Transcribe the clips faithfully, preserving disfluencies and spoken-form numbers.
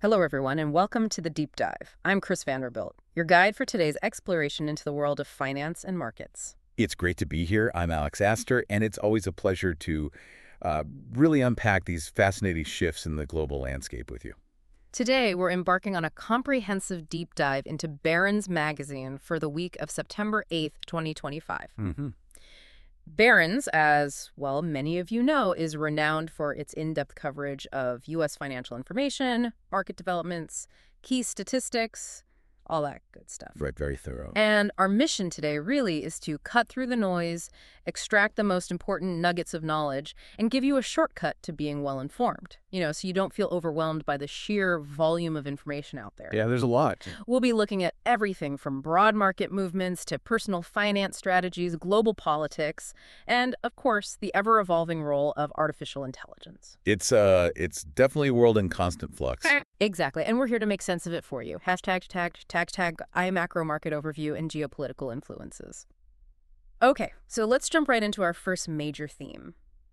Hello, everyone, and welcome to The Deep Dive. I'm Chris Vanderbilt, your guide for today's exploration into the world of finance and markets. It's great to be here. I'm Alex Astor, and it's always a pleasure to uh, really unpack these fascinating shifts in the global landscape with you. Today, we're embarking on a comprehensive deep dive into Barron's Magazine for the week of September eighth, twenty twenty-five. Mm-hmm. Barron's, as, well, many of you know, is renowned for its in-depth coverage of U S financial information, market developments, key statistics, all that good stuff. Right, very thorough. And our mission today really is to cut through the noise, extract the most important nuggets of knowledge, and give you a shortcut to being well-informed, you know, so you don't feel overwhelmed by the sheer volume of information out there. Yeah, there's a lot. We'll be looking at everything from broad market movements to personal finance strategies, global politics, and, of course, the ever-evolving role of artificial intelligence. It's uh, it's definitely a world in constant flux. Exactly, and we're here to make sense of it for you. Hashtag tag, tag, tag, iMacro market overview and geopolitical influences. Okay, so let's jump right into our first major theme.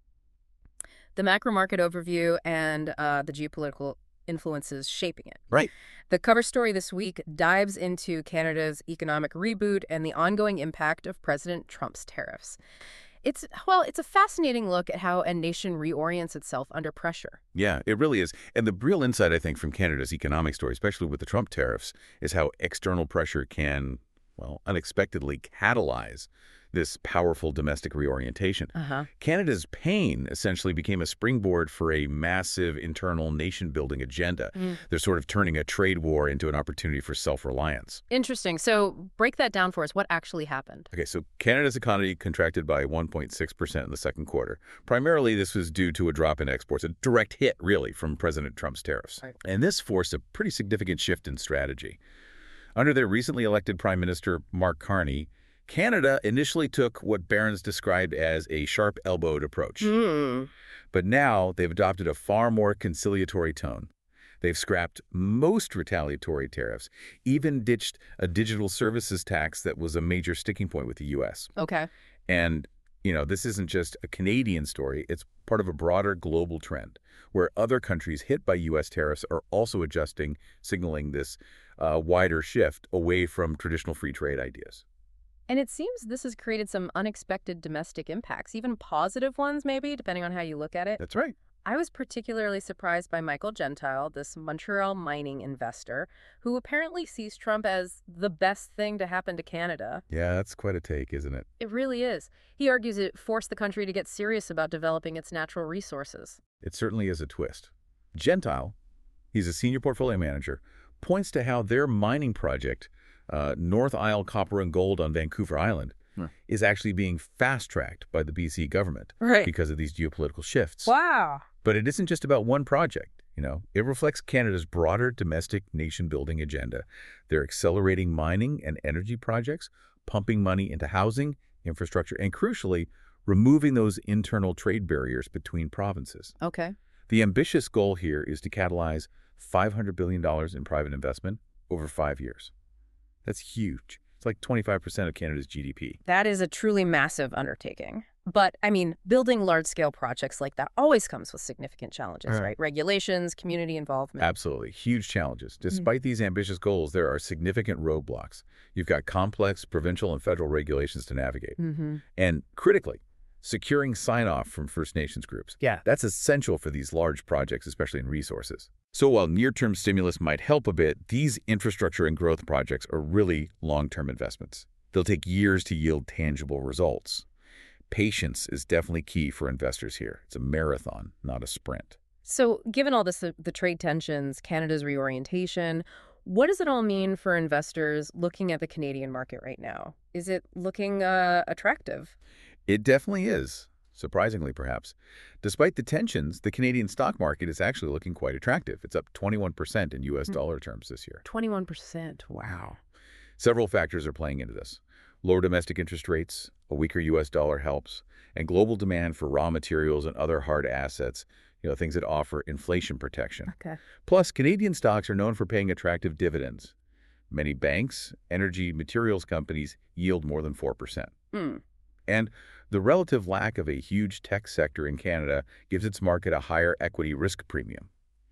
The macro market overview and uh, the geopolitical influences shaping it. Right. The cover story this week dives into Canada's economic reboot and the ongoing impact of President Trump's tariffs. It's, well, it's a fascinating look at how a nation reorients itself under pressure. Yeah, it really is. And the real insight, I think, from Canada's economic story, especially with the Trump tariffs, is how external pressure can, well, unexpectedly catalyze this powerful domestic reorientation. Uh-huh. Canada's pain essentially became a springboard for a massive internal nation-building agenda. Mm. They're sort of turning a trade war into an opportunity for self-reliance. Interesting. So break that down for us. What actually happened? Okay, so Canada's economy contracted by one point six percent in the second quarter. Primarily, this was due to a drop in exports, a direct hit, really, from President Trump's tariffs. Right. And this forced a pretty significant shift in strategy. Under their recently elected Prime Minister, Mark Carney, Canada initially took what Barron's described as a sharp-elbowed approach. Mm. But now they've adopted a far more conciliatory tone. They've scrapped most retaliatory tariffs, even ditched a digital services tax that was a major sticking point with the U S. Okay. And, you know, this isn't just a Canadian story. It's part of a broader global trend where other countries hit by U S tariffs are also adjusting, signaling this uh, wider shift away from traditional free trade ideas. And it seems this has created some unexpected domestic impacts, even positive ones maybe, depending on how you look at it. That's right. I was particularly surprised by Michael Gentile, this Montreal mining investor, who apparently sees Trump as the best thing to happen to Canada. Yeah, that's quite a take, isn't it? It really is. He argues it forced the country to get serious about developing its natural resources. It certainly is a twist. Gentile, he's a senior portfolio manager, points to how their mining project, uh, North Isle Copper and Gold on Vancouver Island, hmm. is actually being fast-tracked by the B C government right. because of these geopolitical shifts. Wow. But it isn't just about one project. You know, it reflects Canada's broader domestic nation-building agenda. They're accelerating mining and energy projects, pumping money into housing, infrastructure, and crucially, removing those internal trade barriers between provinces. Okay. The ambitious goal here is to catalyze five hundred billion dollars in private investment over five years. That's huge. It's like twenty-five percent of Canada's G D P. That is a truly massive undertaking. But, I mean, building large-scale projects like that always comes with significant challenges, right? right? Regulations, community involvement. Absolutely. Huge challenges. Despite mm-hmm. these ambitious goals, there are significant roadblocks. You've got complex provincial and federal regulations to navigate. Mm-hmm. And critically, securing sign-off from First Nations groups. Yeah. That's essential for these large projects, especially in resources. So while near-term stimulus might help a bit, these infrastructure and growth projects are really long-term investments. They'll take years to yield tangible results. Patience is definitely key for investors here. It's a marathon, not a sprint. So given all this, the, the trade tensions, Canada's reorientation, what does it all mean for investors looking at the Canadian market right now? Is it looking uh, attractive? It definitely is, surprisingly perhaps. Despite the tensions, the Canadian stock market is actually looking quite attractive. It's up twenty-one percent in U S dollar terms this year. twenty-one percent, wow. Several factors are playing into this. Lower domestic interest rates, a weaker U S dollar helps, and global demand for raw materials and other hard assets, you know, things that offer inflation protection. Okay. Plus, Canadian stocks are known for paying attractive dividends. Many banks, energy materials companies yield more than four percent. Mm. And the relative lack of a huge tech sector in Canada gives its market a higher equity risk premium.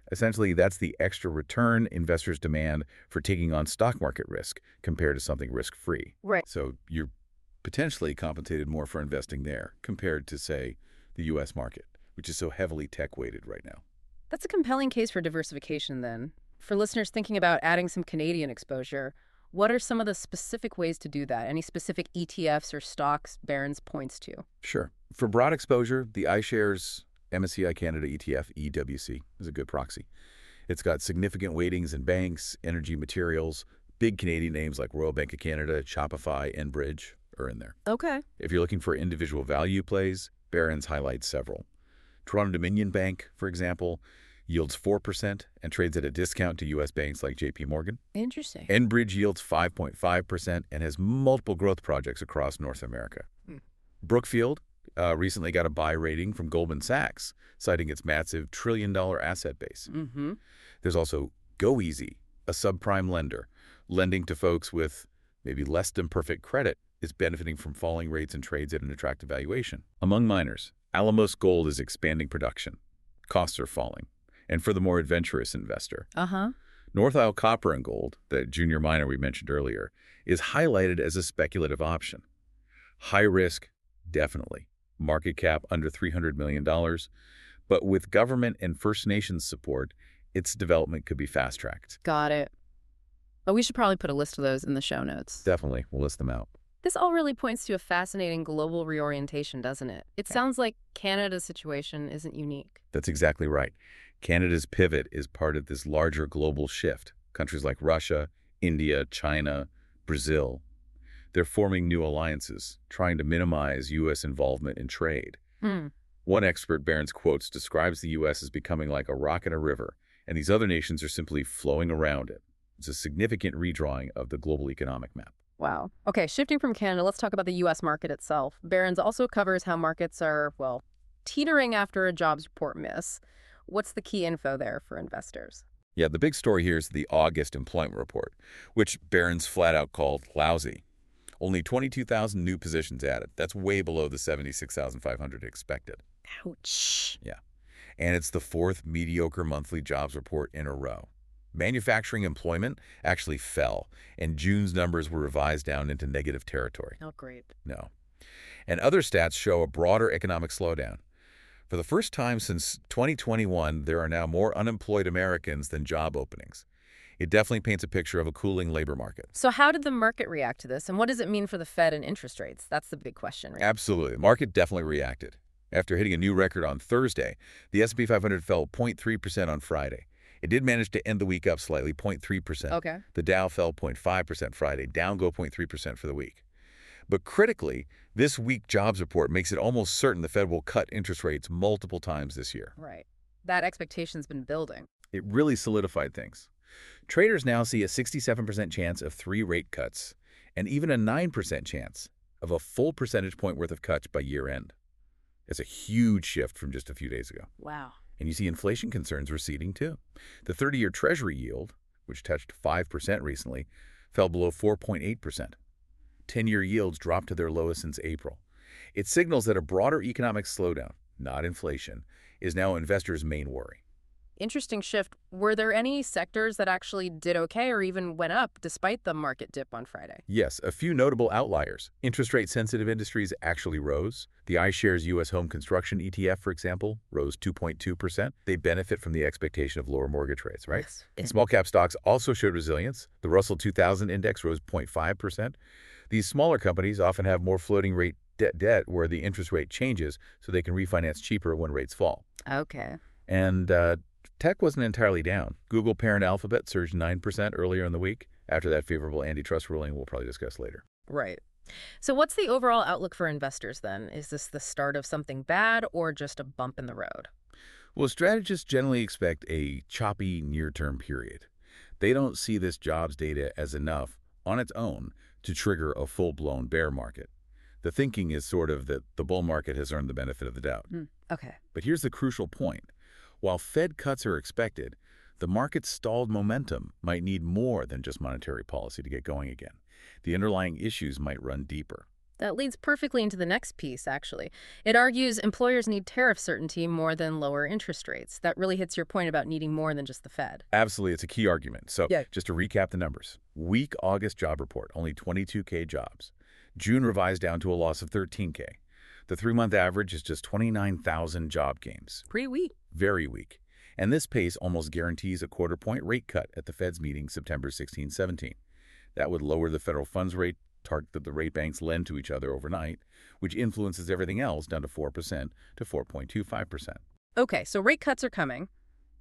Essentially, that's the extra return investors demand for taking on stock market risk compared to something risk-free. Right. So you're potentially compensated more for investing there compared to, say, the U S market, which is so heavily tech-weighted right now. That's a compelling case for diversification, then. For listeners thinking about adding some Canadian exposure, what are some of the specific ways to do that? Any specific E T Fs or stocks Barron's points to? Sure. For broad exposure, the iShares M S C I Canada E T F, E W C, is a good proxy. It's got significant weightings in banks, energy materials, big Canadian names like Royal Bank of Canada, Shopify, and Bridge are in there. Okay. If you're looking for individual value plays, Barron's highlights several. Toronto Dominion Bank, for example, yields four percent and trades at a discount to U S banks like J P Morgan. Interesting. Enbridge yields five point five percent and has multiple growth projects across North America. Hmm. Brookfield uh, recently got a buy rating from Goldman Sachs, citing its massive trillion-dollar asset base. Mm-hmm. There's also GoEasy, a subprime lender, lending to folks with maybe less than perfect credit, is benefiting from falling rates and trades at an attractive valuation. Among miners, Alamos Gold is expanding production. Costs are falling. And for the more adventurous investor, Uh-huh. North Isle Copper and Gold, the junior miner we mentioned earlier, is highlighted as a speculative option. High risk, definitely. Market cap under three hundred million dollars. But with government and First Nations support, its development could be fast-tracked. Got it. But we should probably put a list of those in the show notes. Definitely. We'll list them out. This all really points to a fascinating global reorientation, doesn't it? It sounds like Canada's situation isn't unique. That's exactly right. Canada's pivot is part of this larger global shift. Countries like Russia, India, China, Brazil, they're forming new alliances, trying to minimize U S involvement in trade. Hmm. One expert Barron's quotes describes the U S as becoming like a rock in a river, and these other nations are simply flowing around it. It's a significant redrawing of the global economic map. Wow. Okay, shifting from Canada, let's talk about the U S market itself. Barron's also covers how markets are, well, teetering after a jobs report miss. What's the key info there for investors? Yeah, the big story here is the August employment report, which Barron's flat out called lousy. Only twenty-two thousand new positions added. That's way below the seventy-six thousand five hundred expected. Ouch. Yeah. And it's the fourth mediocre monthly jobs report in a row. Manufacturing employment actually fell, and June's numbers were revised down into negative territory. Not great. No. And other stats show a broader economic slowdown. For the first time since twenty twenty-one, there are now more unemployed Americans than job openings. It definitely paints a picture of a cooling labor market. So how did the market react to this, and what does it mean for the Fed and interest rates? That's the big question, right? Absolutely. The market definitely reacted. After hitting a new record on Thursday, the S and P five hundred fell zero point three percent on Friday. It did manage to end the week up slightly, zero point three percent. Okay. The Dow fell zero point five percent Friday, down go zero point three percent for the week. But critically, this weak jobs report makes it almost certain the Fed will cut interest rates multiple times this year. Right. That expectation's been building. It really solidified things. Traders now see a sixty-seven percent chance of three rate cuts and even a nine percent chance of a full percentage point worth of cuts by year end. It's a huge shift from just a few days ago. Wow. And you see inflation concerns receding too. The thirty-year Treasury yield, which touched five percent recently, fell below four point eight percent. ten-year yields dropped to their lowest since April. It signals that a broader economic slowdown, not inflation, is now investors' main worry. Interesting shift. Were there any sectors that actually did okay or even went up despite the market dip on Friday? Yes, a few notable outliers. Interest rate-sensitive industries actually rose. The iShares U S Home Construction E T F, for example, rose two point two percent. They benefit from the expectation of lower mortgage rates, right? Yes. Small-cap stocks also showed resilience. The Russell two thousand index rose zero point five percent. These smaller companies often have more floating rate debt debt where the interest rate changes so they can refinance cheaper when rates fall. Okay. And uh, tech wasn't entirely down. Google parent Alphabet surged nine percent earlier in the week after that favorable antitrust ruling we'll probably discuss later. Right. So what's the overall outlook for investors then? Is this the start of something bad or just a bump in the road? Well, strategists generally expect a choppy near-term period. They don't see this jobs data as enough on its own to trigger a full-blown bear market. The thinking is sort of that the bull market has earned the benefit of the doubt. Mm, okay. But here's the crucial point. While Fed cuts are expected, the market's stalled momentum might need more than just monetary policy to get going again. The underlying issues might run deeper. That leads perfectly into the next piece, actually. It argues employers need tariff certainty more than lower interest rates. That really hits your point about needing more than just the Fed. Absolutely, it's a key argument. So Yeah. just to recap the numbers. Weak August job report, only twenty-two K jobs. June revised down to a loss of thirteen K. The three-month average is just twenty-nine thousand job gains. Pretty weak. Very weak. And this pace almost guarantees a quarter-point rate cut at the Fed's meeting September sixteenth seventeenth. That would lower the federal funds rate, target that the rate banks lend to each other overnight, which influences everything else down to four percent to four point two five percent. Okay, so rate cuts are coming,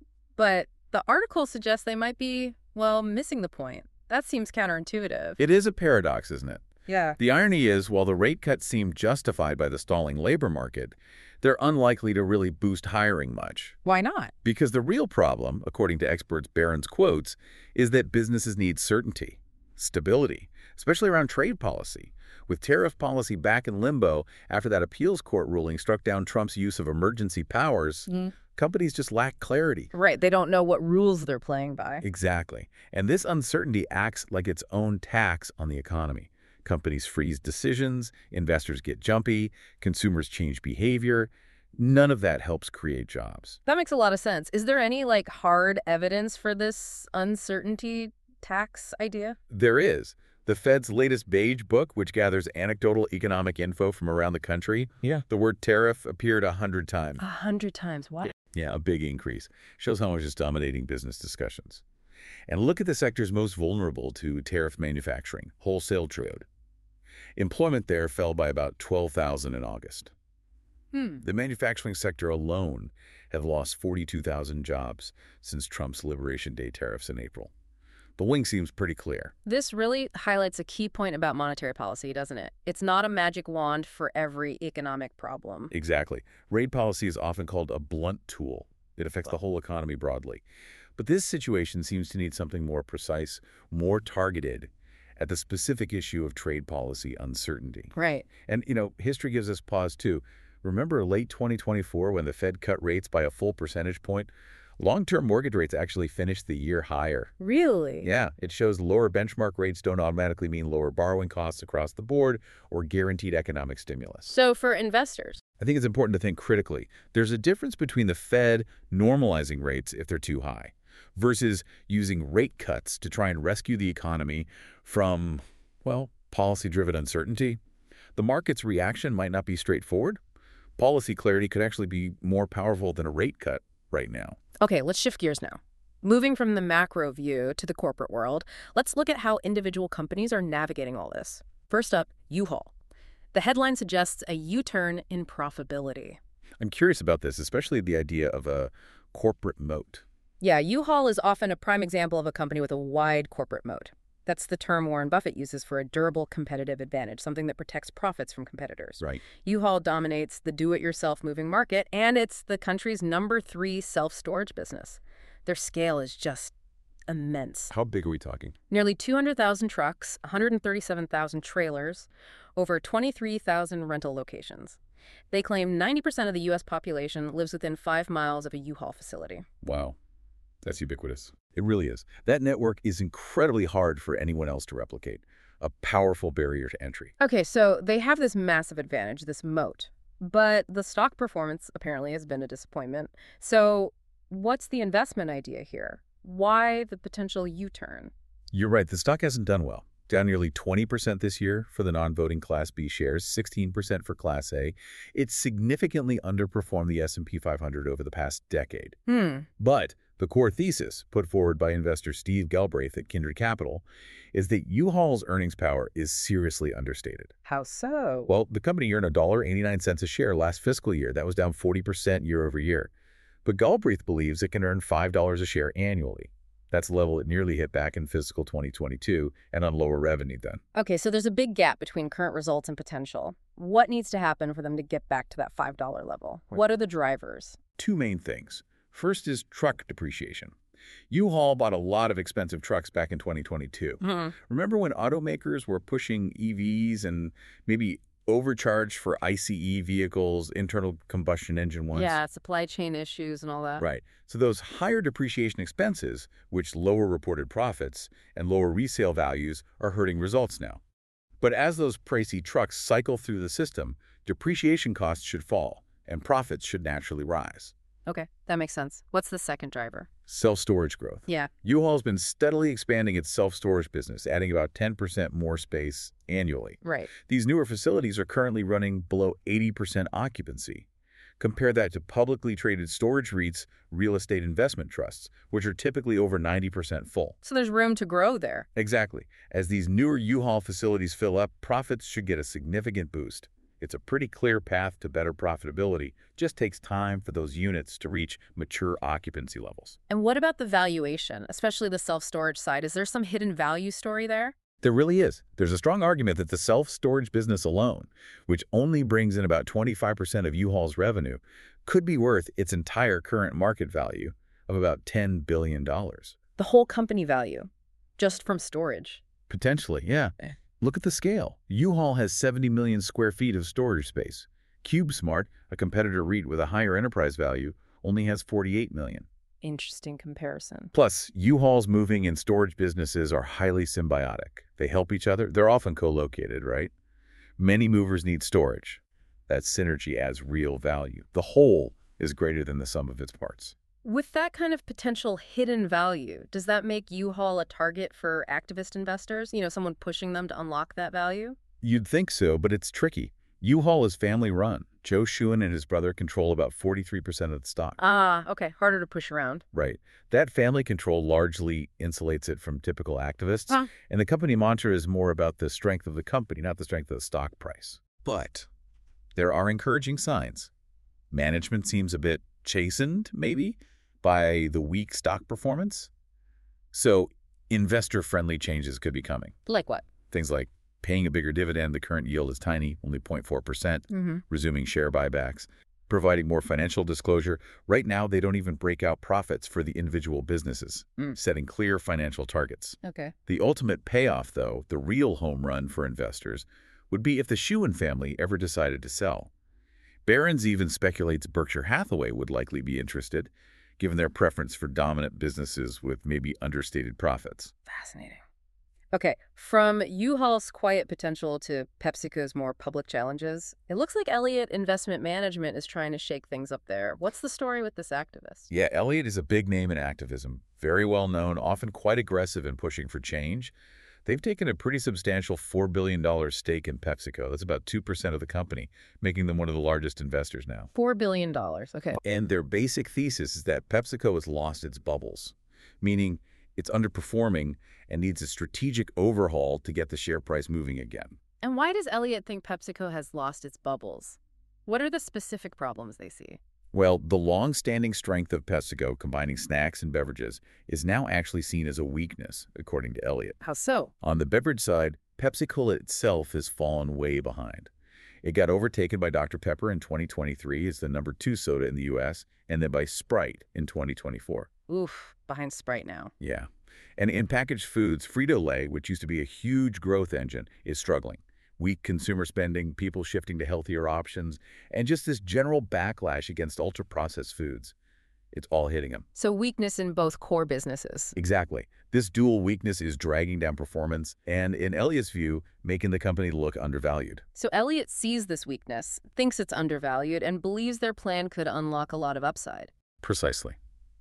but the article suggests they might be, well, missing the point. That seems counterintuitive. It is a paradox, isn't it? Yeah. The irony is, while the rate cuts seem justified by the stalling labor market, they're unlikely to really boost hiring much. Why not? Because the real problem, according to experts Barron's quotes, is that businesses need certainty, stability, especially around trade policy. With tariff policy back in limbo after that appeals court ruling struck down Trump's use of emergency powers, Mm. companies just lack clarity. Right, they don't know what rules they're playing by. Exactly. And this uncertainty acts like its own tax on the economy. Companies freeze decisions, investors get jumpy, consumers change behavior. None of that helps create jobs. That makes a lot of sense. Is there any, like, hard evidence for this uncertainty tax idea? There is. The Fed's latest Beige book, which gathers anecdotal economic info from around the country, Yeah. the word tariff appeared a hundred times. A hundred times. What? Yeah, a big increase. Shows how much it's dominating business discussions. And look at the sectors most vulnerable to tariff manufacturing, wholesale trade. Employment there fell by about twelve thousand in August. Hmm. The manufacturing sector alone have lost forty-two thousand jobs since Trump's Liberation Day tariffs in April. The link seems pretty clear. This really highlights a key point about monetary policy, doesn't it? It's not a magic wand for every economic problem. Exactly. Rate policy is often called a blunt tool. It affects the whole economy broadly. But this situation seems to need something more precise, more targeted at the specific issue of trade policy uncertainty. Right. And, you know, history gives us pause, too. Remember late twenty twenty-four when the Fed cut rates by a full percentage point? Long-term mortgage rates actually finished the year higher. Really? Yeah, it shows lower benchmark rates don't automatically mean lower borrowing costs across the board or guaranteed economic stimulus. So for investors, I think it's important to think critically. There's a difference between the Fed normalizing rates if they're too high versus using rate cuts to try and rescue the economy from, well, policy-driven uncertainty. The market's reaction might not be straightforward. Policy clarity could actually be more powerful than a rate cut right now. okay, let's shift gears now. Moving from the macro view to the corporate world, let's look at how individual companies are navigating all this. First up, U-Haul. The headline suggests a U-turn in profitability. I'm curious about this, especially the idea of a corporate moat. Yeah, U-Haul is often a prime example of a company with a wide corporate moat. That's the term Warren Buffett uses for a durable competitive advantage, something that protects profits from competitors. Right. U-Haul dominates the do-it-yourself moving market, and it's the country's number three self-storage business. Their scale is just immense. How big are we talking? Nearly two hundred thousand trucks, one hundred thirty-seven thousand trailers, over twenty-three thousand rental locations. They claim ninety percent of the U S population lives within five miles of a U-Haul facility. Wow. That's ubiquitous. It really is. That network is incredibly hard for anyone else to replicate. A powerful barrier to entry. Okay, so they have this massive advantage, this moat. But the stock performance apparently has been a disappointment. So what's the investment idea here? Why the potential U-turn? You're right. The stock hasn't done well. Down nearly twenty percent this year for the non-voting Class B shares, sixteen percent for Class A. It's significantly underperformed the S and P five hundred over the past decade. Hmm. But the core thesis put forward by investor Steve Galbraith at Kindred Capital is that U-Haul's earnings power is seriously understated. How so? Well, the company earned one dollar and eighty-nine cents a share last fiscal year. That was down forty percent year over year. But Galbraith believes it can earn five dollars a share annually. That's a level it nearly hit back in fiscal twenty twenty-two and on lower revenue then. Okay, so there's a big gap between current results and potential. What needs to happen for them to get back to that five dollar level? What are the drivers? Two main things. First is truck depreciation. U-Haul bought a lot of expensive trucks back in twenty twenty-two. Hmm. Remember when automakers were pushing E Vs and maybe overcharged for ICE vehicles, internal combustion engine ones? Yeah, supply chain issues and all that. Right. So those higher depreciation expenses, which lower reported profits and lower resale values, are hurting results now. But as those pricey trucks cycle through the system, depreciation costs should fall, and profits should naturally rise. Okay, that makes sense. What's the second driver? Self-storage growth. Yeah. U-Haul's been steadily expanding its self-storage business, adding about ten percent more space annually. Right. These newer facilities are currently running below eighty percent occupancy. Compare that to publicly traded storage REITs, real estate investment trusts, which are typically over ninety percent full. So there's room to grow there. Exactly. As these newer U-Haul facilities fill up, profits should get a significant boost. It's a pretty clear path to better profitability. Just takes time for those units to reach mature occupancy levels. And what about the valuation, especially the self-storage side? Is there some hidden value story there? There really is. There's a strong argument that the self-storage business alone, which only brings in about twenty-five percent of U-Haul's revenue, could be worth its entire current market value of about ten billion dollars. The whole company value, just from storage. Potentially, yeah. Look at the scale. U-Haul has seventy million square feet of storage space. CubeSmart, a competitor REIT with a higher enterprise value, only has forty-eight million. Interesting comparison. Plus, U-Haul's moving and storage businesses are highly symbiotic. They help each other. They're often co-located, right? Many movers need storage. That synergy adds real value. The whole is greater than the sum of its parts. With that kind of potential hidden value, does that make U-Haul a target for activist investors? You know, someone pushing them to unlock that value? You'd think so, but it's tricky. U-Haul is family-run. Joe Schuin and his brother control about forty-three percent of the stock. Ah, okay. Harder to push around. Right. That family control largely insulates it from typical activists, Huh. and the company mantra is more about the strength of the company, not the strength of the stock price. But there are encouraging signs. Management seems a bit chastened, maybe, by the weak stock performance. So investor-friendly changes could be coming. Like what? Things like paying a bigger dividend, the current yield is tiny, only zero point four percent, Mm-hmm. resuming share buybacks, providing more financial disclosure. Right now, they don't even break out profits for the individual businesses, Mm. setting clear financial targets. Okay. The ultimate payoff, though, the real home run for investors, would be if the Schuin family ever decided to sell. Barron's even speculates Berkshire Hathaway would likely be interested, given their preference for dominant businesses with maybe understated profits. Fascinating. Okay, from U-Haul's quiet potential to PepsiCo's more public challenges, it looks like Elliott Investment Management is trying to shake things up there. What's the story with this activist? Yeah, Elliott is a big name in activism, very well known, often quite aggressive in pushing for change. They've taken a pretty substantial four billion dollars stake in PepsiCo. That's about two percent of the company, making them one of the largest investors now. Four billion dollars, okay. And their basic thesis is that PepsiCo has lost its bubbles, meaning it's underperforming and needs a strategic overhaul to get the share price moving again. And why does Elliott think PepsiCo has lost its bubbles? What are the specific problems they see? Well, the long-standing strength of PepsiCo, combining snacks and beverages, is now actually seen as a weakness, according to Elliott. How so? On the beverage side, Pepsi-Cola itself has fallen way behind. It got overtaken by Doctor Pepper in twenty twenty-three as the number two soda in the U S, and then by Sprite in twenty twenty-four. Oof, behind Sprite now. Yeah. And in packaged foods, Frito-Lay, which used to be a huge growth engine, is struggling. Weak consumer spending, people shifting to healthier options, and just this general backlash against ultra-processed foods. It's all hitting them. So weakness in both core businesses. Exactly. This dual weakness is dragging down performance and, in Elliott's view, making the company look undervalued. So Elliott sees this weakness, thinks it's undervalued, and believes their plan could unlock a lot of upside. Precisely.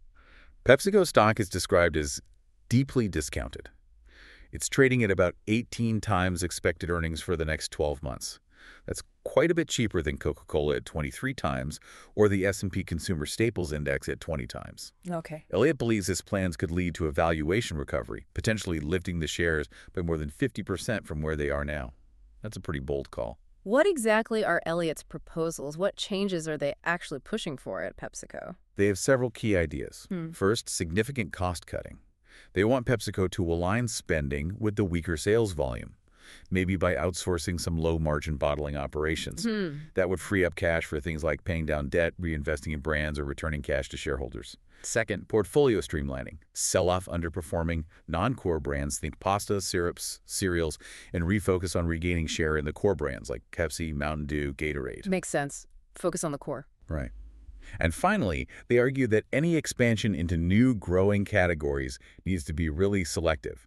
PepsiCo stock is described as deeply discounted. It's trading at about eighteen times expected earnings for the next twelve months. That's quite a bit cheaper than Coca-Cola at twenty-three times or the S and P Consumer Staples Index at twenty times. Okay. Elliott believes his plans could lead to a valuation recovery, potentially lifting the shares by more than fifty percent from where they are now. That's a pretty bold call. What exactly are Elliott's proposals? What changes are they actually pushing for at PepsiCo? They have several key ideas. Hmm. First, significant cost cutting. They want PepsiCo to align spending with the weaker sales volume, maybe by outsourcing some low-margin bottling operations. Hmm. That would free up cash for things like paying down debt, reinvesting in brands, or returning cash to shareholders. Second, portfolio streamlining. Sell off underperforming, non-core brands, think pasta, syrups, cereals, and refocus on regaining share in the core brands like Pepsi, Mountain Dew, Gatorade. Makes sense. Focus on the core. Right. And finally, they argue that any expansion into new growing categories needs to be really selective.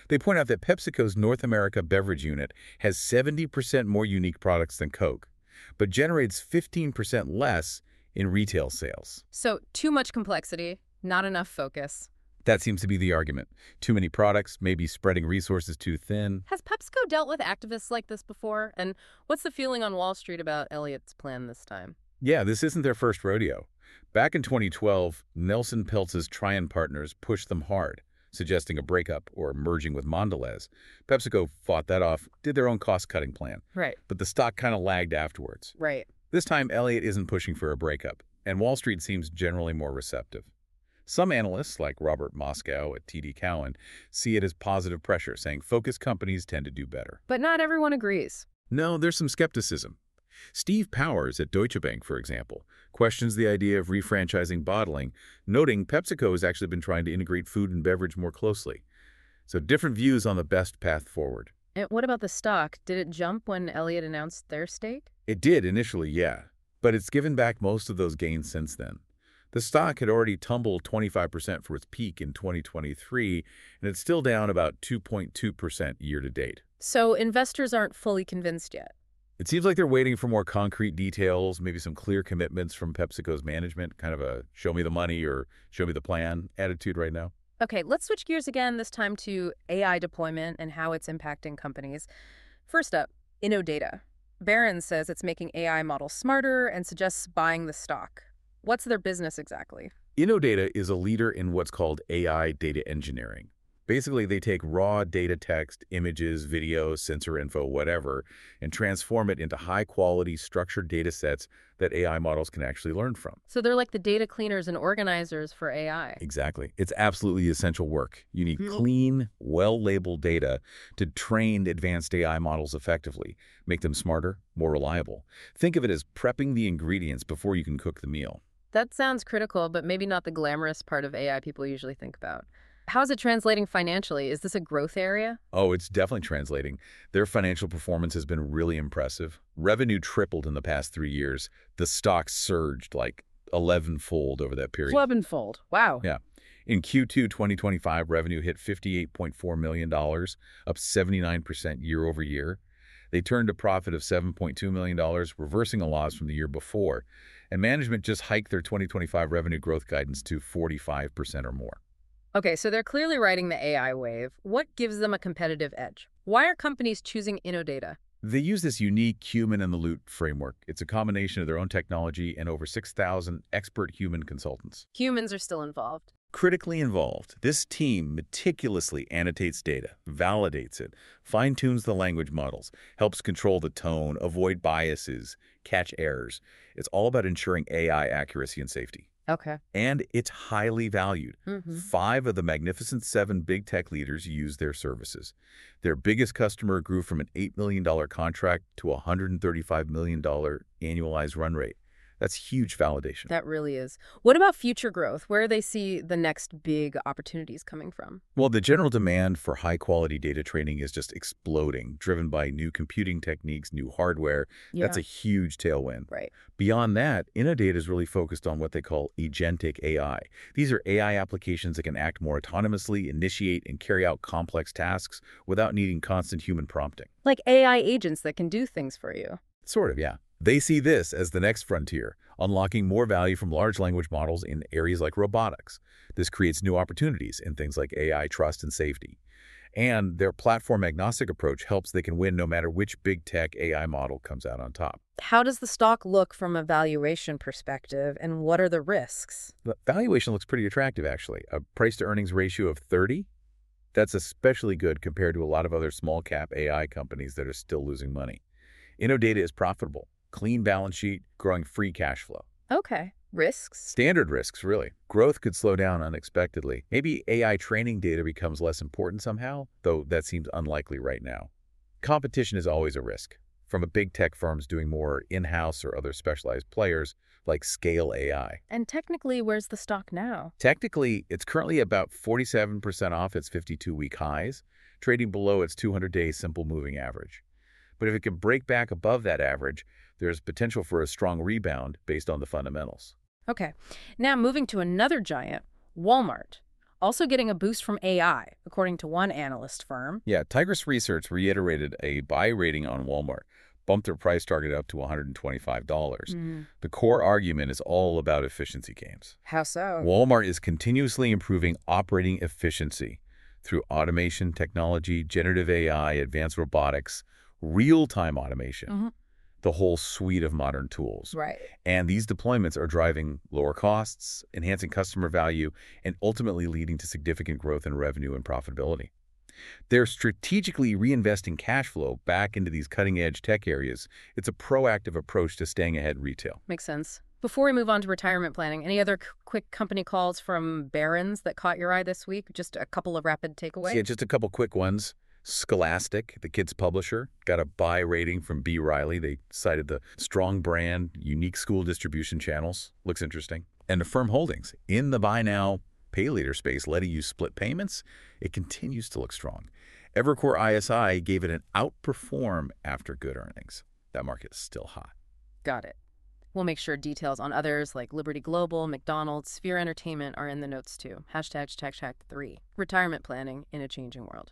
They point out that PepsiCo's North America beverage unit has seventy percent more unique products than Coke, but generates fifteen percent less in retail sales. So too much complexity, not enough focus. That seems to be the argument. Too many products, maybe spreading resources too thin. Has PepsiCo dealt with activists like this before? And what's the feeling on Wall Street about Elliott's plan this time? Yeah, this isn't their first rodeo. Back in twenty twelve, Nelson Peltz's Trian partners pushed them hard, suggesting a breakup or merging with Mondelez. PepsiCo fought that off, did their own cost-cutting plan. Right. But the stock kind of lagged afterwards. Right. This time, Elliott isn't pushing for a breakup, and Wall Street seems generally more receptive. Some analysts, like Robert Moskow at T D Cowen, see it as positive pressure, saying focused companies tend to do better. But not everyone agrees. No, there's some skepticism. Steve Powers at Deutsche Bank, for example, questions the idea of refranchising bottling, noting PepsiCo has actually been trying to integrate food and beverage more closely. So different views on the best path forward. And what about the stock? Did it jump when Elliott announced their stake? It did initially, yeah, but it's given back most of those gains since then. The stock had already tumbled twenty-five percent for its peak in twenty twenty-three, and it's still down about two point two percent year-to-date. So investors aren't fully convinced yet. It seems like they're waiting for more concrete details, maybe some clear commitments from PepsiCo's management, kind of a show me the money or show me the plan attitude right now. Okay, let's switch gears again, this time to A I deployment and how it's impacting companies. First up, Innodata. Barron's says it's making A I models smarter and suggests buying the stock. What's their business exactly? Innodata is a leader in what's called A I data engineering. Basically, they take raw data text, images, video, sensor info, whatever, and transform it into high-quality, structured data sets that A I models can actually learn from. So they're like the data cleaners and organizers for A I. Exactly. It's absolutely essential work. You need clean, well-labeled data to train advanced A I models effectively, make them smarter, more reliable. Think of it as prepping the ingredients before you can cook the meal. That sounds critical, but maybe not the glamorous part of A I people usually think about. How's it translating financially? Is this a growth area? Oh, it's definitely translating. Their financial performance has been really impressive. Revenue tripled in the past three years. The stock surged like eleven-fold over that period. eleven-fold. Wow. Yeah. In Q two twenty twenty-five, revenue hit fifty-eight point four million dollars, up seventy-nine percent year over year. They turned a profit of seven point two million dollars, reversing a loss from the year before. And management just hiked their twenty twenty-five revenue growth guidance to forty-five percent or more. Okay, so they're clearly riding the A I wave. What gives them a competitive edge? Why are companies choosing Innodata? They use this unique human-in-the-loop framework. It's a combination of their own technology and over six thousand expert human consultants. Humans are still involved. Critically involved, this team meticulously annotates data, validates it, fine-tunes the language models, helps control the tone, avoid biases, catch errors. It's all about ensuring A I accuracy and safety. Okay. And it's highly valued. Mm-hmm. Five of the Magnificent Seven big tech leaders use their services. Their biggest customer grew from an eight million dollar contract to a one hundred thirty-five million dollar annualized run rate. That's huge validation. That really is. What about future growth? Where do they see the next big opportunities coming from? Well, the general demand for high-quality data training is just exploding, driven by new computing techniques, new hardware. Yeah. That's a huge tailwind. Right. Beyond that, Innodata is really focused on what they call agentic A I. These are A I applications that can act more autonomously, initiate and carry out complex tasks without needing constant human prompting. Like A I agents that can do things for you. Sort of, yeah. They see this as the next frontier, unlocking more value from large language models in areas like robotics. This creates new opportunities in things like A I trust and safety. And their platform-agnostic approach helps they can win no matter which big tech A I model comes out on top. How does the stock look from a valuation perspective, and what are the risks? The valuation looks pretty attractive, actually. A price-to-earnings ratio of thirty? That's especially good compared to a lot of other small-cap A I companies that are still losing money. Innodata is profitable. Clean balance sheet, growing free cash flow. Okay. Risks? Standard risks, really. Growth could slow down unexpectedly. Maybe A I training data becomes less important somehow, though that seems unlikely right now. Competition is always a risk, from a big tech firms doing more in-house or other specialized players like Scale A I. And technically, where's the stock now? Technically, it's currently about forty-seven percent off its fifty-two week highs, trading below its two hundred day simple moving average. But if it can break back above that average, there's potential for a strong rebound based on the fundamentals. Okay. Now moving to another giant, Walmart. also getting a boost from A I, according to one analyst firm. Yeah, Tigris Research reiterated a buy rating on Walmart, bumped their price target up to one hundred twenty-five dollars. Mm. The core argument is all about efficiency gains. How so? Walmart is continuously improving operating efficiency through automation technology, generative A I, advanced robotics, real-time automation, Mm-hmm. the whole suite of modern tools. Right. And these deployments are driving lower costs, enhancing customer value, and ultimately leading to significant growth in revenue and profitability. They're strategically reinvesting cash flow back into these cutting-edge tech areas. It's a proactive approach to staying ahead in retail. Makes sense. Before we move on to retirement planning, any other c- quick company calls from Barron's that caught your eye this week? Just a couple of rapid takeaways. Yeah, just a couple quick ones. Scholastic, the kids' publisher, got a buy rating from B. Riley. They cited the strong brand, unique school distribution channels. Looks interesting. And Affirm Holdings, in the buy now, pay later space, letting you split payments, it continues to look strong. Evercore I S I gave it an outperform after good earnings. That market is still hot. Got it. We'll make sure details on others like Liberty Global, McDonald's, Sphere Entertainment are in the notes too. Hashtag hashtag three. Retirement planning in a changing world.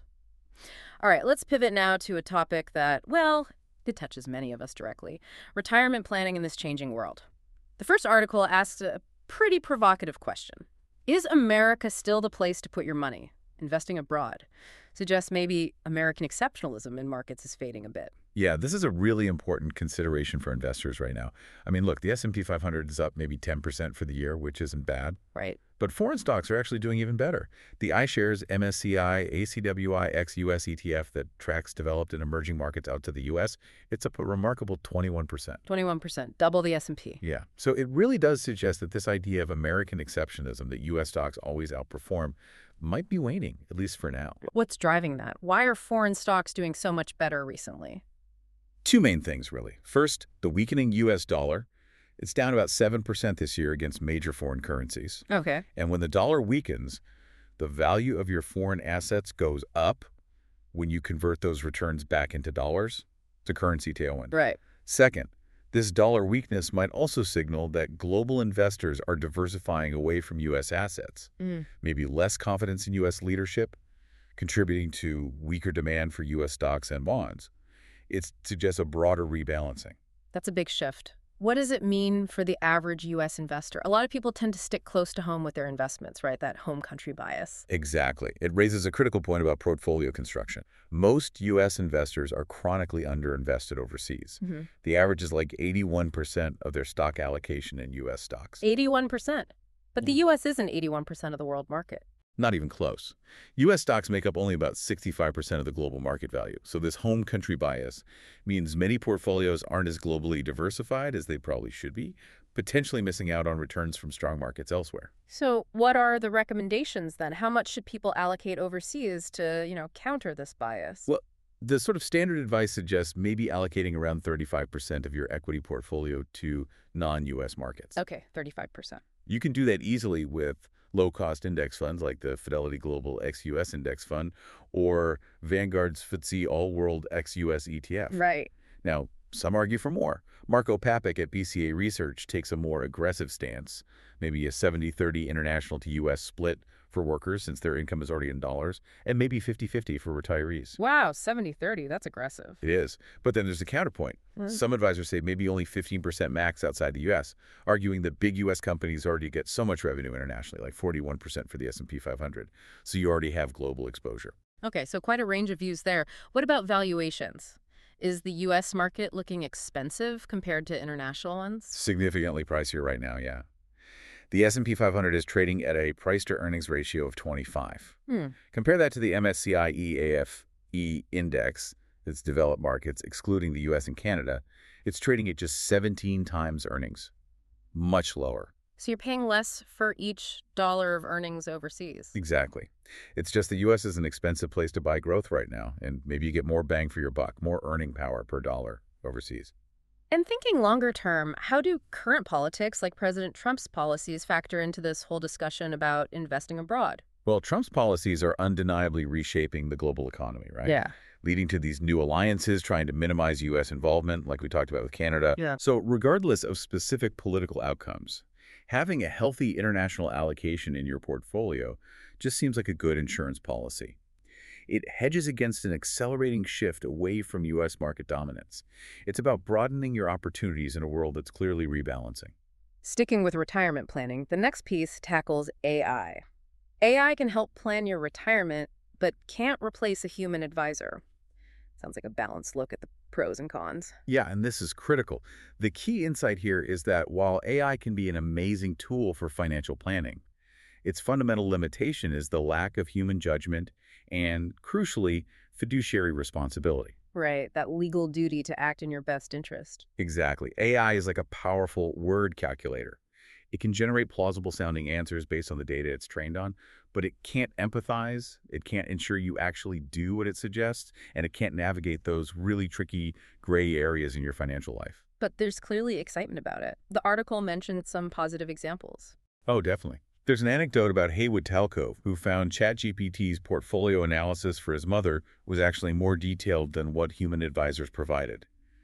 All right, let's pivot now to a topic that, well, it touches many of us directly. Retirement planning in this changing world. The first article asks a pretty provocative question. Is America still the place to put your money? Investing abroad suggests maybe American exceptionalism in markets is fading a bit. Yeah, this is a really important consideration for investors right now. I mean, look, the S and P five hundred is up maybe ten percent for the year, which isn't bad. Right. But foreign stocks are actually doing even better. The iShares M S C I A C W I ex U S E T F that tracks developed and emerging markets out to the U S, it's up a remarkable twenty-one percent. twenty-one percent, double the S and P. Yeah. So it really does suggest that this idea of American exceptionism, that U S stocks always outperform, might be waning, at least for now. What's driving that? Why are foreign stocks doing so much better recently? Two main things, really. First, the weakening U S dollar. It's down about seven percent this year against major foreign currencies. Okay. And when the dollar weakens, the value of your foreign assets goes up when you convert those returns back into dollars. It's a currency tailwind. Right. Second, this dollar weakness might also signal that global investors are diversifying away from U S assets. Mm. Maybe less confidence in U S leadership, contributing to weaker demand for U S stocks and bonds. It suggests a broader rebalancing. That's a big shift. What does it mean for the average U S investor? A lot of people tend to stick close to home with their investments, right? That home country bias. Exactly. It raises a critical point about portfolio construction. Most U S investors are chronically underinvested overseas. Mm-hmm. The average is like eighty-one percent of their stock allocation in U S stocks. eighty-one percent. But the U S isn't eighty-one percent of the world market. Not even close. U S stocks make up only about sixty-five percent of the global market value. So this home country bias means many portfolios aren't as globally diversified as they probably should be, potentially missing out on returns from strong markets elsewhere. So what are the recommendations then? How much should people allocate overseas to, you know, counter this bias? Well, the sort of standard advice suggests maybe allocating around thirty-five percent of your equity portfolio to non-U S markets. Okay, thirty-five percent. You can do that easily with low-cost index funds like the Fidelity Global ex U S Index Fund or Vanguard's F T S E All-World ex U S E T F. Right. Now, some argue for more. Marco Papik at B C A Research takes a more aggressive stance, maybe a seventy thirty international to U S split for workers since their income is already in dollars, and maybe fifty fifty for retirees. Wow, seventy thirty, that's aggressive. It is. But then there's a counterpoint. Mm. Some advisors say maybe only fifteen percent max outside the U S, arguing that big U S companies already get so much revenue internationally, like forty-one percent for the S and P five hundred. So you already have global exposure. Okay, so quite a range of views there. What about valuations? Is the U S market looking expensive compared to international ones? Significantly pricier right now, yeah. The S and P five hundred is trading at a price-to-earnings ratio of twenty-five. Hmm. Compare that to the M S C I E A F E index, that's developed markets, excluding the U S and Canada. It's trading at just seventeen times earnings, much lower. So you're paying less for each dollar of earnings overseas. Exactly. It's just the U S is an expensive place to buy growth right now, and maybe you get more bang for your buck, more earning power per dollar overseas. And thinking longer term, how do current politics, like President Trump's policies, factor into this whole discussion about investing abroad? Well, Trump's policies are undeniably reshaping the global economy, right? Yeah. Leading to these new alliances, trying to minimize U S involvement, like we talked about with Canada. Yeah. So regardless of specific political outcomes, having a healthy international allocation in your portfolio Just seems like a good insurance policy. It hedges against an accelerating shift away from U S market dominance. It's about broadening your opportunities in a world that's clearly rebalancing. Sticking with retirement planning, the next piece tackles A I. A I can help plan your retirement, but can't replace a human advisor. Sounds like a balanced look at the pros and cons. Yeah, and this is critical. The key insight here is that while A I can be an amazing tool for financial planning, its fundamental limitation is the lack of human judgment and, crucially, fiduciary responsibility. Right, that legal duty to act in your best interest. Exactly. A I is like a powerful word calculator. It can generate plausible-sounding answers based on the data it's trained on, but it can't empathize, it can't ensure you actually do what it suggests, and it can't navigate those really tricky gray areas in your financial life. But there's clearly excitement about it. The article mentioned some positive examples. Oh, definitely. There's an anecdote about Haywood Talcove, who found ChatGPT's portfolio analysis for his mother was actually more detailed than what human advisors provided.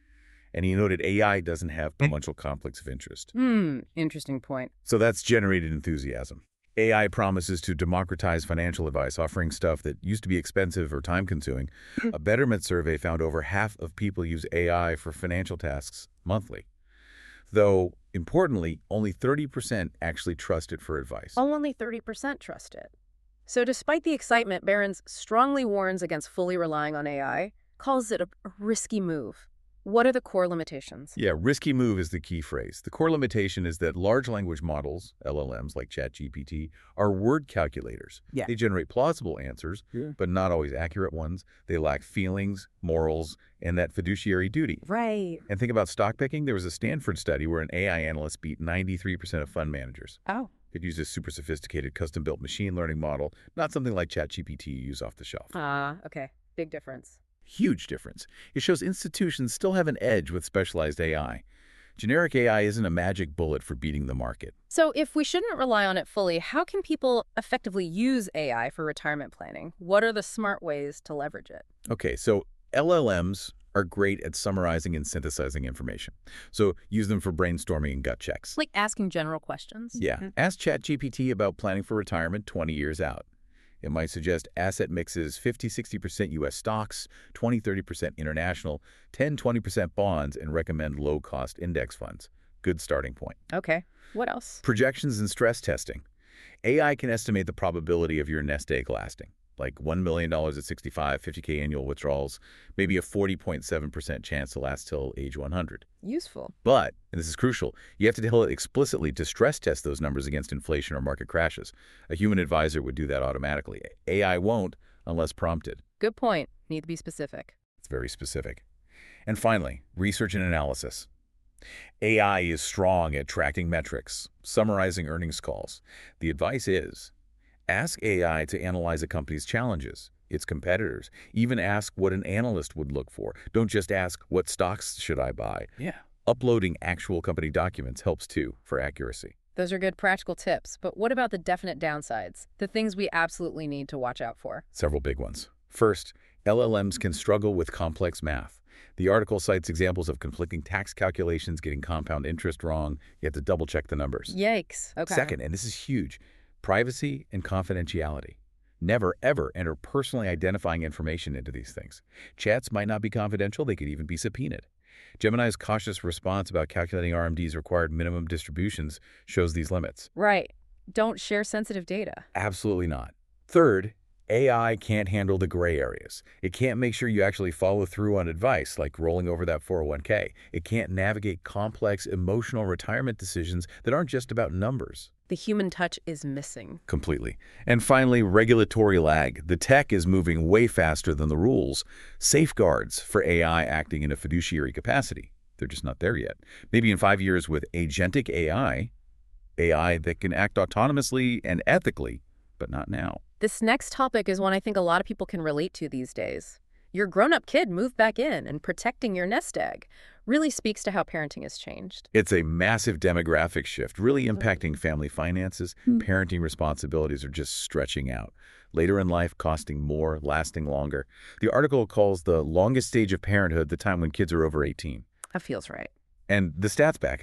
And he noted A I doesn't have potential conflicts of interest. Hmm, interesting point. So that's generated enthusiasm. A I promises to democratize financial advice, offering stuff that used to be expensive or time-consuming. A Betterment survey found over half of people use A I for financial tasks monthly. Though, importantly, only thirty percent actually trust it for advice. Only thirty percent trust it. So despite the excitement, Barron's strongly warns against fully relying on A I, calls it a risky move. What are the core limitations? Yeah, risky move is the key phrase. The core limitation is that large language models, L L Ms like ChatGPT, are word calculators. Yeah. They generate plausible answers, yeah. but not always accurate ones. They lack feelings, morals, and that fiduciary duty. Right. And think about stock picking. There was a Stanford study where an A I analyst beat ninety-three percent of fund managers. Oh. It used a super sophisticated custom-built machine learning model, not something like ChatGPT you use off the shelf. Ah, uh, okay. Big difference. Huge difference. It shows institutions still have an edge with specialized A I. Generic A I isn't a magic bullet for beating the market. So if we shouldn't rely on it fully, how can people effectively use A I for retirement planning? What are the smart ways to leverage it? Okay, so L L Ms are great at summarizing and synthesizing information. So use them for brainstorming and gut checks. Like asking general questions? Yeah. Mm-hmm. Ask ChatGPT about planning for retirement twenty years out. It might suggest asset mixes fifty to sixty percent U S stocks, twenty to thirty percent international, ten to twenty percent bonds, and recommend low-cost index funds. Good starting point. Okay. What else? Projections and stress testing. A I can estimate the probability of your nest egg lasting, like one million dollars at sixty-five, fifty K annual withdrawals, maybe a forty point seven percent chance to last till age one hundred. Useful. But, and this is crucial, you have to tell it explicitly to stress test those numbers against inflation or market crashes. A human advisor would do that automatically. A I won't unless prompted. Good point. Need to be specific. It's very specific. And finally, research and analysis. A I is strong at tracking metrics, summarizing earnings calls. The advice is, ask A I to analyze a company's challenges, its competitors. Even ask what an analyst would look for. Don't just ask, what stocks should I buy? Yeah. Uploading actual company documents helps too, for accuracy. Those are good practical tips, but what about the definite downsides? The things we absolutely need to watch out for? Several big ones. First, L L Ms can struggle with complex math. The article cites examples of conflicting tax calculations, getting compound interest wrong. You have to double-check the numbers. Yikes. Okay. Second, and this is huge, privacy and confidentiality. Never, ever enter personally identifying information into these things. Chats might not be confidential. They could even be subpoenaed. Gemini's cautious response about calculating R M D's required minimum distributions shows these limits. Right. Don't share sensitive data. Absolutely not. Third, A I can't handle the gray areas. It can't make sure you actually follow through on advice, like rolling over that four oh one K. It can't navigate complex, emotional retirement decisions that aren't just about numbers. The human touch is missing. Completely. And finally, regulatory lag. The tech is moving way faster than the rules. Safeguards for A I acting in a fiduciary capacity. They're just not there yet. Maybe in five years with agentic A I, A I that can act autonomously and ethically, but not now. This next topic is one I think a lot of people can relate to these days. Your grown-up kid moved back in, and protecting your nest egg really speaks to how parenting has changed. It's a massive demographic shift, really impacting family finances. Mm. Parenting responsibilities are just stretching out. Later in life, costing more, lasting longer. The article calls the longest stage of parenthood the time when kids are over eighteen. That feels right. And the stats back it up.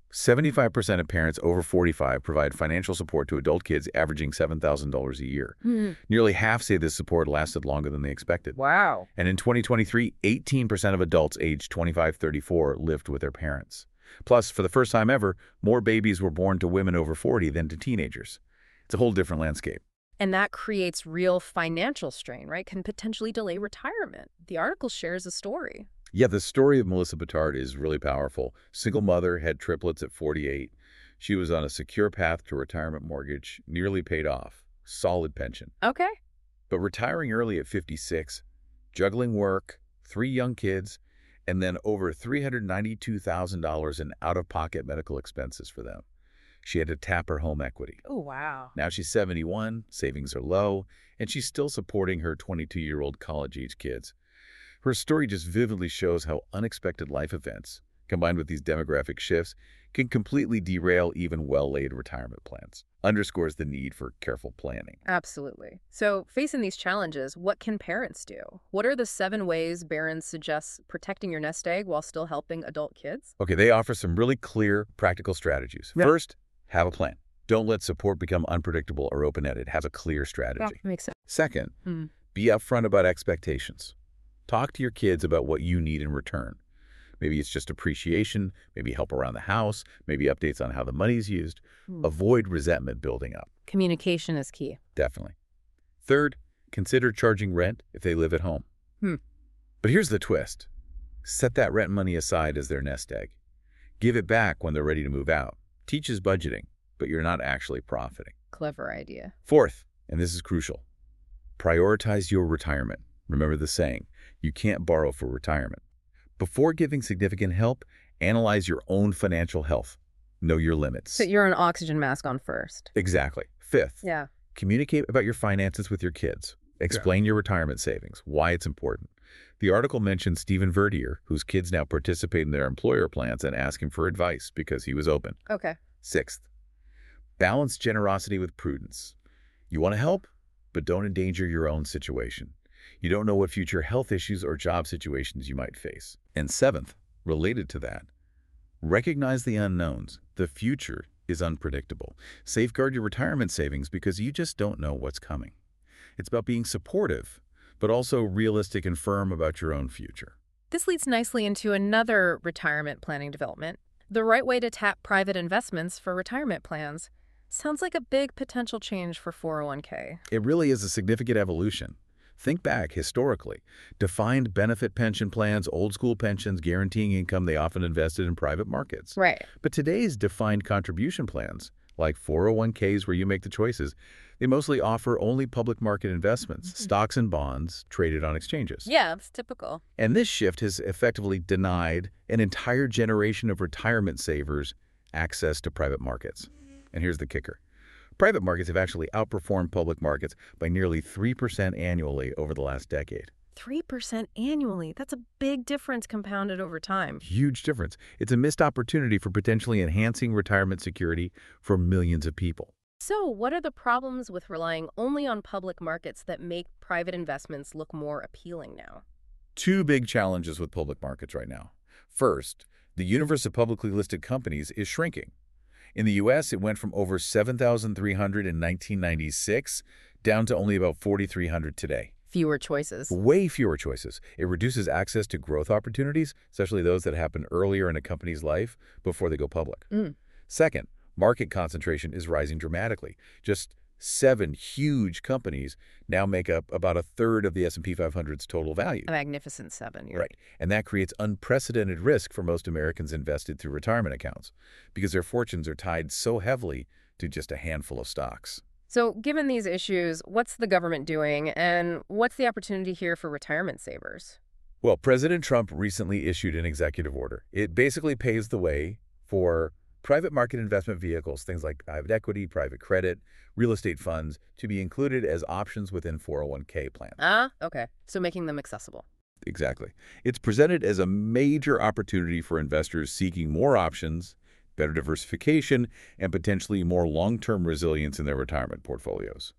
seventy-five percent of parents over forty-five provide financial support to adult kids averaging seven thousand dollars a year. Hmm. Nearly half say this support lasted longer than they expected. Wow. And in twenty twenty-three, eighteen percent of adults aged twenty-five to thirty-four lived with their parents. Plus, for the first time ever, more babies were born to women over forty than to teenagers. It's a whole different landscape. And that creates real financial strain, right? Can potentially delay retirement. The article shares a story. Yeah, the story of Melissa Bittard is really powerful. Single mother, had triplets at forty-eight. She was on a secure path to retirement mortgage, nearly paid off. Solid pension. Okay. But retiring early at fifty-six, juggling work, three young kids, and then over three hundred ninety-two thousand dollars in out-of-pocket medical expenses for them. She had to tap her home equity. Oh, wow. Now she's seventy-one, savings are low, and she's still supporting her twenty-two-year-old college-age kids. Her story just vividly shows how unexpected life events, combined with these demographic shifts, can completely derail even well-laid retirement plans. Underscores the need for careful planning. Absolutely. So, facing these challenges, what can parents do? What are the seven ways Barron's suggests protecting your nest egg while still helping adult kids? Okay, they offer some really clear, practical strategies. Yeah. First, have a plan. Don't let support become unpredictable or open-ended. Have a clear strategy. Yeah, makes sense. Second, Hmm. be upfront about expectations. Talk to your kids about what you need in return. Maybe it's just appreciation, maybe help around the house, maybe updates on how the money's used. Hmm. Avoid resentment building up. Communication is key. Definitely. Third, consider charging rent if they live at home. Hmm. But here's the twist. Set that rent money aside as their nest egg. Give it back when they're ready to move out. Teaches budgeting, but you're not actually profiting. Clever idea. Fourth, and this is crucial, prioritize your retirement. Remember the saying, you can't borrow for retirement. Before giving significant help, analyze your own financial health. Know your limits. Put your own oxygen mask on first. Exactly. Fifth, Yeah. communicate about your finances with your kids. Explain your retirement savings, why it's important. The article mentions Stephen Verdier, whose kids now participate in their employer plans, and ask him for advice because he was open. Okay. Sixth, balance generosity with prudence. You want to help, but don't endanger your own situation. You don't know what future health issues or job situations you might face. And seventh, related to that, recognize the unknowns. The future is unpredictable. Safeguard your retirement savings because you just don't know what's coming. It's about being supportive, but also realistic and firm about your own future. This leads nicely into another retirement planning development. The right way to tap private investments for retirement plans. Sounds like a big potential change for four oh one K. It really is a significant evolution. Think back historically. Defined benefit pension plans, old school pensions guaranteeing income, they often invested in private markets. Right. But today's defined contribution plans, like four oh one Ks where you make the choices, they mostly offer only public market investments, mm-hmm. stocks and bonds traded on exchanges. Yeah, that's typical. And this shift has effectively denied an entire generation of retirement savers access to private markets. And here's the kicker. Private markets have actually outperformed public markets by nearly three percent annually over the last decade. three percent annually. That's a big difference compounded over time. Huge difference. It's a missed opportunity for potentially enhancing retirement security for millions of people. So what are the problems with relying only on public markets that make private investments look more appealing now? Two big challenges with public markets right now. First, the universe of publicly listed companies is shrinking. In the U S, it went from over seven thousand three hundred in nineteen ninety-six down to only about four thousand three hundred today. Fewer choices. Way fewer choices. It reduces access to growth opportunities, especially those that happen earlier in a company's life before they go public. Mm. Second, market concentration is rising dramatically. Just seven huge companies now make up about a third of the S and P five hundred's total value. A magnificent seven. You're Right. And that creates unprecedented risk for most Americans invested through retirement accounts because their fortunes are tied so heavily to just a handful of stocks. So given these issues, what's the government doing and what's the opportunity here for retirement savers? Well, President Trump recently issued an executive order. It basically paves the way for private market investment vehicles, things like private equity, private credit, real estate funds, to be included as options within four oh one K plans. Ah, okay. So making them accessible. Exactly. It's presented as a major opportunity for investors seeking more options, better diversification, and potentially more long-term resilience in their retirement portfolios,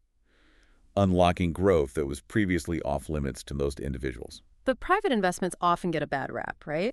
unlocking growth that was previously off limits to most individuals. But private investments often get a bad rap, right?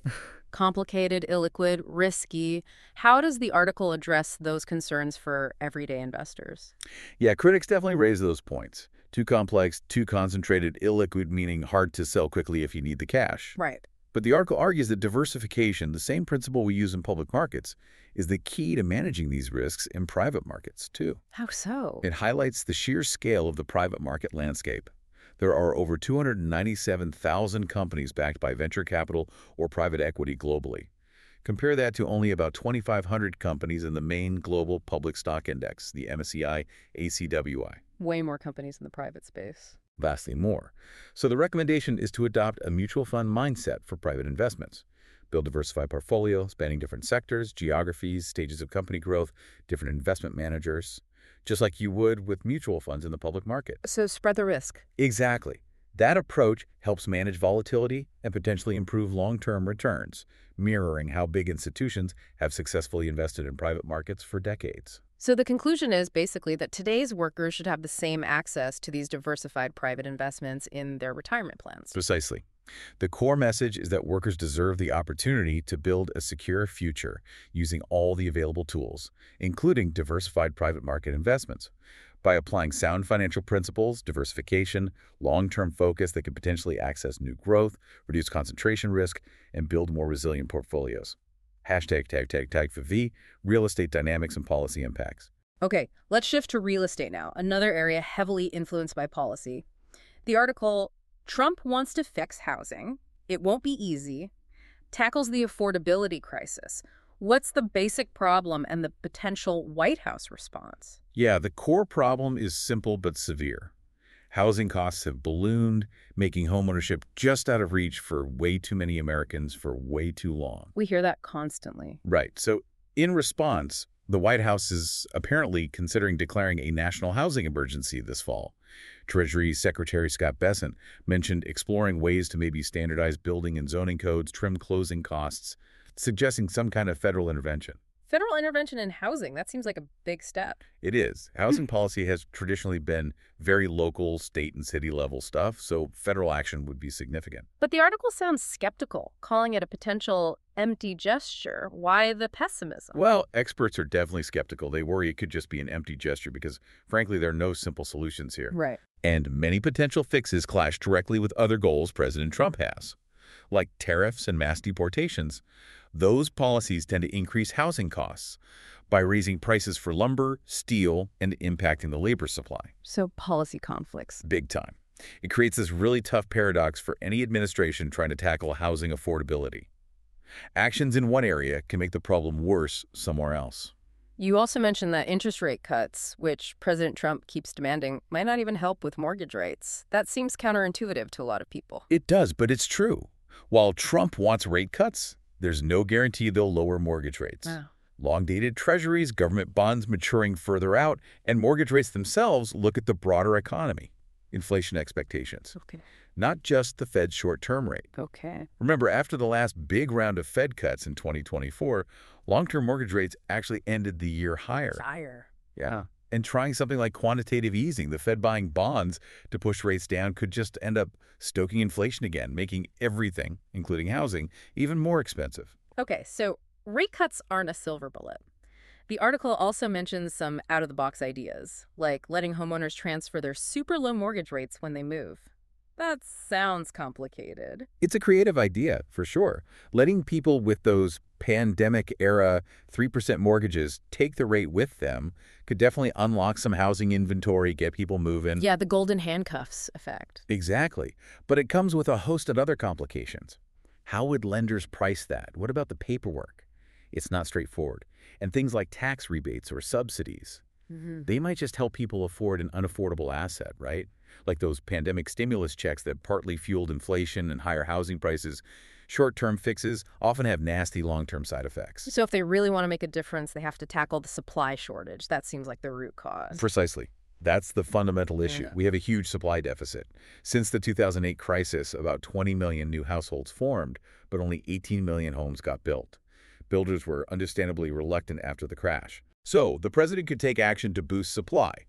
Complicated, illiquid, risky. How does the article address those concerns for everyday investors? Yeah, critics definitely raise those points. Too complex, too concentrated, illiquid, meaning hard to sell quickly if you need the cash. Right. But the article argues that diversification, the same principle we use in public markets, is the key to managing these risks in private markets, too. How so? It highlights the sheer scale of the private market landscape. There are over two hundred ninety-seven thousand companies backed by venture capital or private equity globally. Compare that to only about twenty-five hundred companies in the main global public stock index, the M S C I A C W I. Way more companies in the private space. Vastly more. So the recommendation is to adopt a mutual fund mindset for private investments. Build diversified portfolio spanning different sectors, geographies, stages of company growth, different investment managers, just like you would with mutual funds in the public market. So spread the risk. Exactly. That approach helps manage volatility and potentially improve long-term returns, mirroring how big institutions have successfully invested in private markets for decades. So the conclusion is basically that today's workers should have the same access to these diversified private investments in their retirement plans. Precisely. The core message is that workers deserve the opportunity to build a secure future using all the available tools, including diversified private market investments. By applying sound financial principles, diversification, long-term focus that can potentially access new growth, reduce concentration risk, and build more resilient portfolios. Hashtag tag tag tag for V, real estate dynamics and policy impacts. Okay, let's shift to real estate now, another area heavily influenced by policy. The article, Trump Wants to Fix Housing, It Won't Be Easy, tackles the affordability crisis. What's the basic problem and the potential White House response? Yeah, the core problem is simple but severe. Housing costs have ballooned, making homeownership just out of reach for way too many Americans for way too long. We hear that constantly. Right. So in response, the White House is apparently considering declaring a national housing emergency this fall. Treasury Secretary Scott Bessent mentioned exploring ways to maybe standardize building and zoning codes, trim closing costs, suggesting some kind of federal intervention. Federal intervention in housing, that seems like a big step. It is. Housing policy has traditionally been very local, state and city level stuff, so federal action would be significant. But the article sounds skeptical, calling it a potential empty gesture. Why the pessimism? Well, experts are definitely skeptical. They worry it could just be an empty gesture because, frankly, there are no simple solutions here. Right. And many potential fixes clash directly with other goals President Trump has, like tariffs and mass deportations. Those policies tend to increase housing costs by raising prices for lumber, steel, and impacting the labor supply. So policy conflicts. Big time. It creates this really tough paradox for any administration trying to tackle housing affordability. Actions in one area can make the problem worse somewhere else. You also mentioned that interest rate cuts, which President Trump keeps demanding, might not even help with mortgage rates. That seems counterintuitive to a lot of people. It does, but it's true. While Trump wants rate cuts, there's no guarantee they'll lower mortgage rates. Wow. Long-dated treasuries, government bonds maturing further out, and mortgage rates themselves look at the broader economy, inflation expectations, Okay. not just the Fed's short-term rate. Okay. Remember, after the last big round of Fed cuts in twenty twenty-four, long-term mortgage rates actually ended the year higher. Higher. Yeah. And trying something like quantitative easing, the Fed buying bonds to push rates down, could just end up stoking inflation again, making everything, including housing, even more expensive. Okay, so rate cuts aren't a silver bullet. The article also mentions some out-of-the-box ideas, like letting homeowners transfer their super low mortgage rates when they move. That sounds complicated. It's a creative idea, for sure. Letting people with those pandemic-era three percent mortgages take the rate with them could definitely unlock some housing inventory, get people moving. Yeah, the golden handcuffs effect. Exactly. But it comes with a host of other complications. How would lenders price that? What about the paperwork? It's not straightforward. And things like tax rebates or subsidies. Mm-hmm. They might just help people afford an unaffordable asset, right? Like those pandemic stimulus checks that partly fueled inflation and higher housing prices. Short-term fixes often have nasty long-term side effects. So if they really want to make a difference, they have to tackle the supply shortage. That seems like the root cause. Precisely. That's the fundamental issue. Yeah. We have a huge supply deficit. Since the two thousand eight crisis, about twenty million new households formed, but only eighteen million homes got built. Builders were understandably reluctant after the crash. So the president could take action to boost supply.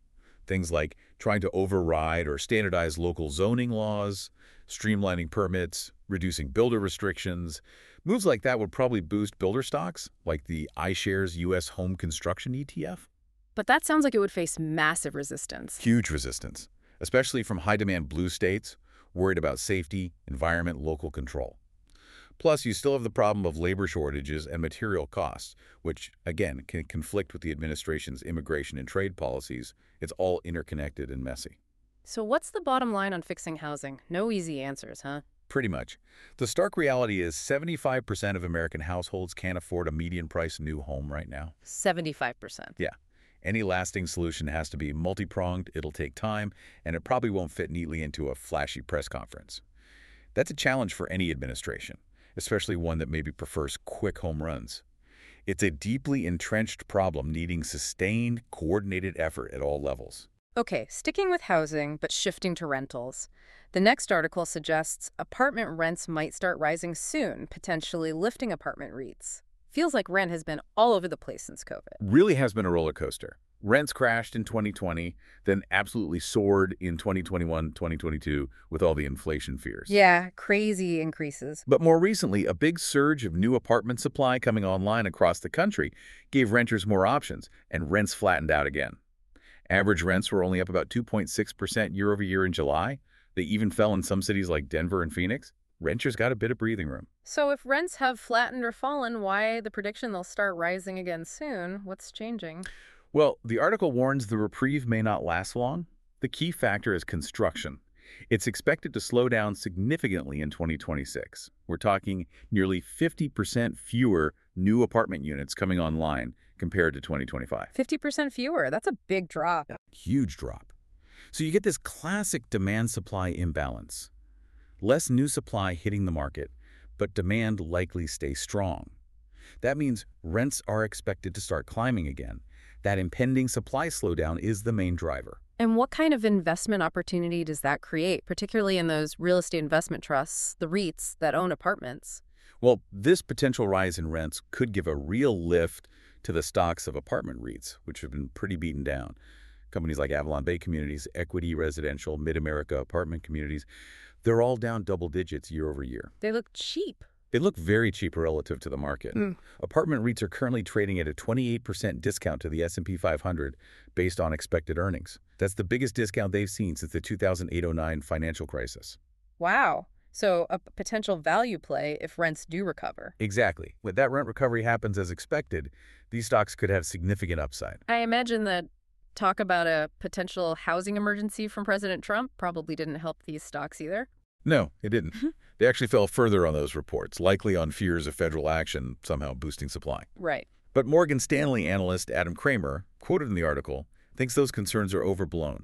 Things like trying to override or standardize local zoning laws, streamlining permits, reducing builder restrictions. Moves like that would probably boost builder stocks, like the iShares U S Home Construction E T F. But that sounds like it would face massive resistance. Huge resistance, especially from high-demand blue states, worried about safety, environment, local control. Plus, you still have the problem of labor shortages and material costs, which, again, can conflict with the administration's immigration and trade policies. It's all interconnected and messy. So what's the bottom line on fixing housing? No easy answers, huh? Pretty much. The stark reality is seventy-five percent of American households can't afford a median-price new home right now. seventy-five percent. Yeah. Any lasting solution has to be multi-pronged, it'll take time, and it probably won't fit neatly into a flashy press conference. That's a challenge for any administration, especially one that maybe prefers quick home runs. It's a deeply entrenched problem needing sustained, coordinated effort at all levels. Okay, sticking with housing, but shifting to rentals. The next article suggests apartment rents might start rising soon, potentially lifting apartment REITs. Feels like rent has been all over the place since COVID. Really has been a roller coaster. Rents crashed in twenty twenty, then absolutely soared in twenty twenty-one, twenty twenty-two with all the inflation fears. Yeah, crazy increases. But more recently, a big surge of new apartment supply coming online across the country gave renters more options, and rents flattened out again. Average rents were only up about two point six percent year over year in July. They even fell in some cities like Denver and Phoenix. Renters got a bit of breathing room. So if rents have flattened or fallen, why the prediction they'll start rising again soon? What's changing? Well, the article warns the reprieve may not last long. The key factor is construction. It's expected to slow down significantly in twenty twenty-six. We're talking nearly fifty percent fewer new apartment units coming online compared to twenty twenty-five. fifty percent fewer. That's a big drop. Huge drop. So you get this classic demand-supply imbalance. Less new supply hitting the market, but demand likely stays strong. That means rents are expected to start climbing again. That impending supply slowdown is the main driver. And what kind of investment opportunity does that create, particularly in those real estate investment trusts, the REITs that own apartments? Well, this potential rise in rents could give a real lift to the stocks of apartment REITs, which have been pretty beaten down. Companies like Avalon Bay Communities, Equity Residential, Mid-America Apartment Communities, they're all down double digits year over year. They look cheap. They look very cheap relative to the market. Mm. Apartment REITs are currently trading at a twenty-eight percent discount to the S and P five hundred based on expected earnings. That's the biggest discount they've seen since the two thousand eight oh nine financial crisis. Wow. So a potential value play if rents do recover. Exactly. When that rent recovery happens as expected, these stocks could have significant upside. I imagine that talk about a potential housing emergency from President Trump probably didn't help these stocks either. No, it didn't. They actually fell further on those reports, likely on fears of federal action somehow boosting supply. Right. But Morgan Stanley analyst Adam Kramer, quoted in the article, thinks those concerns are overblown.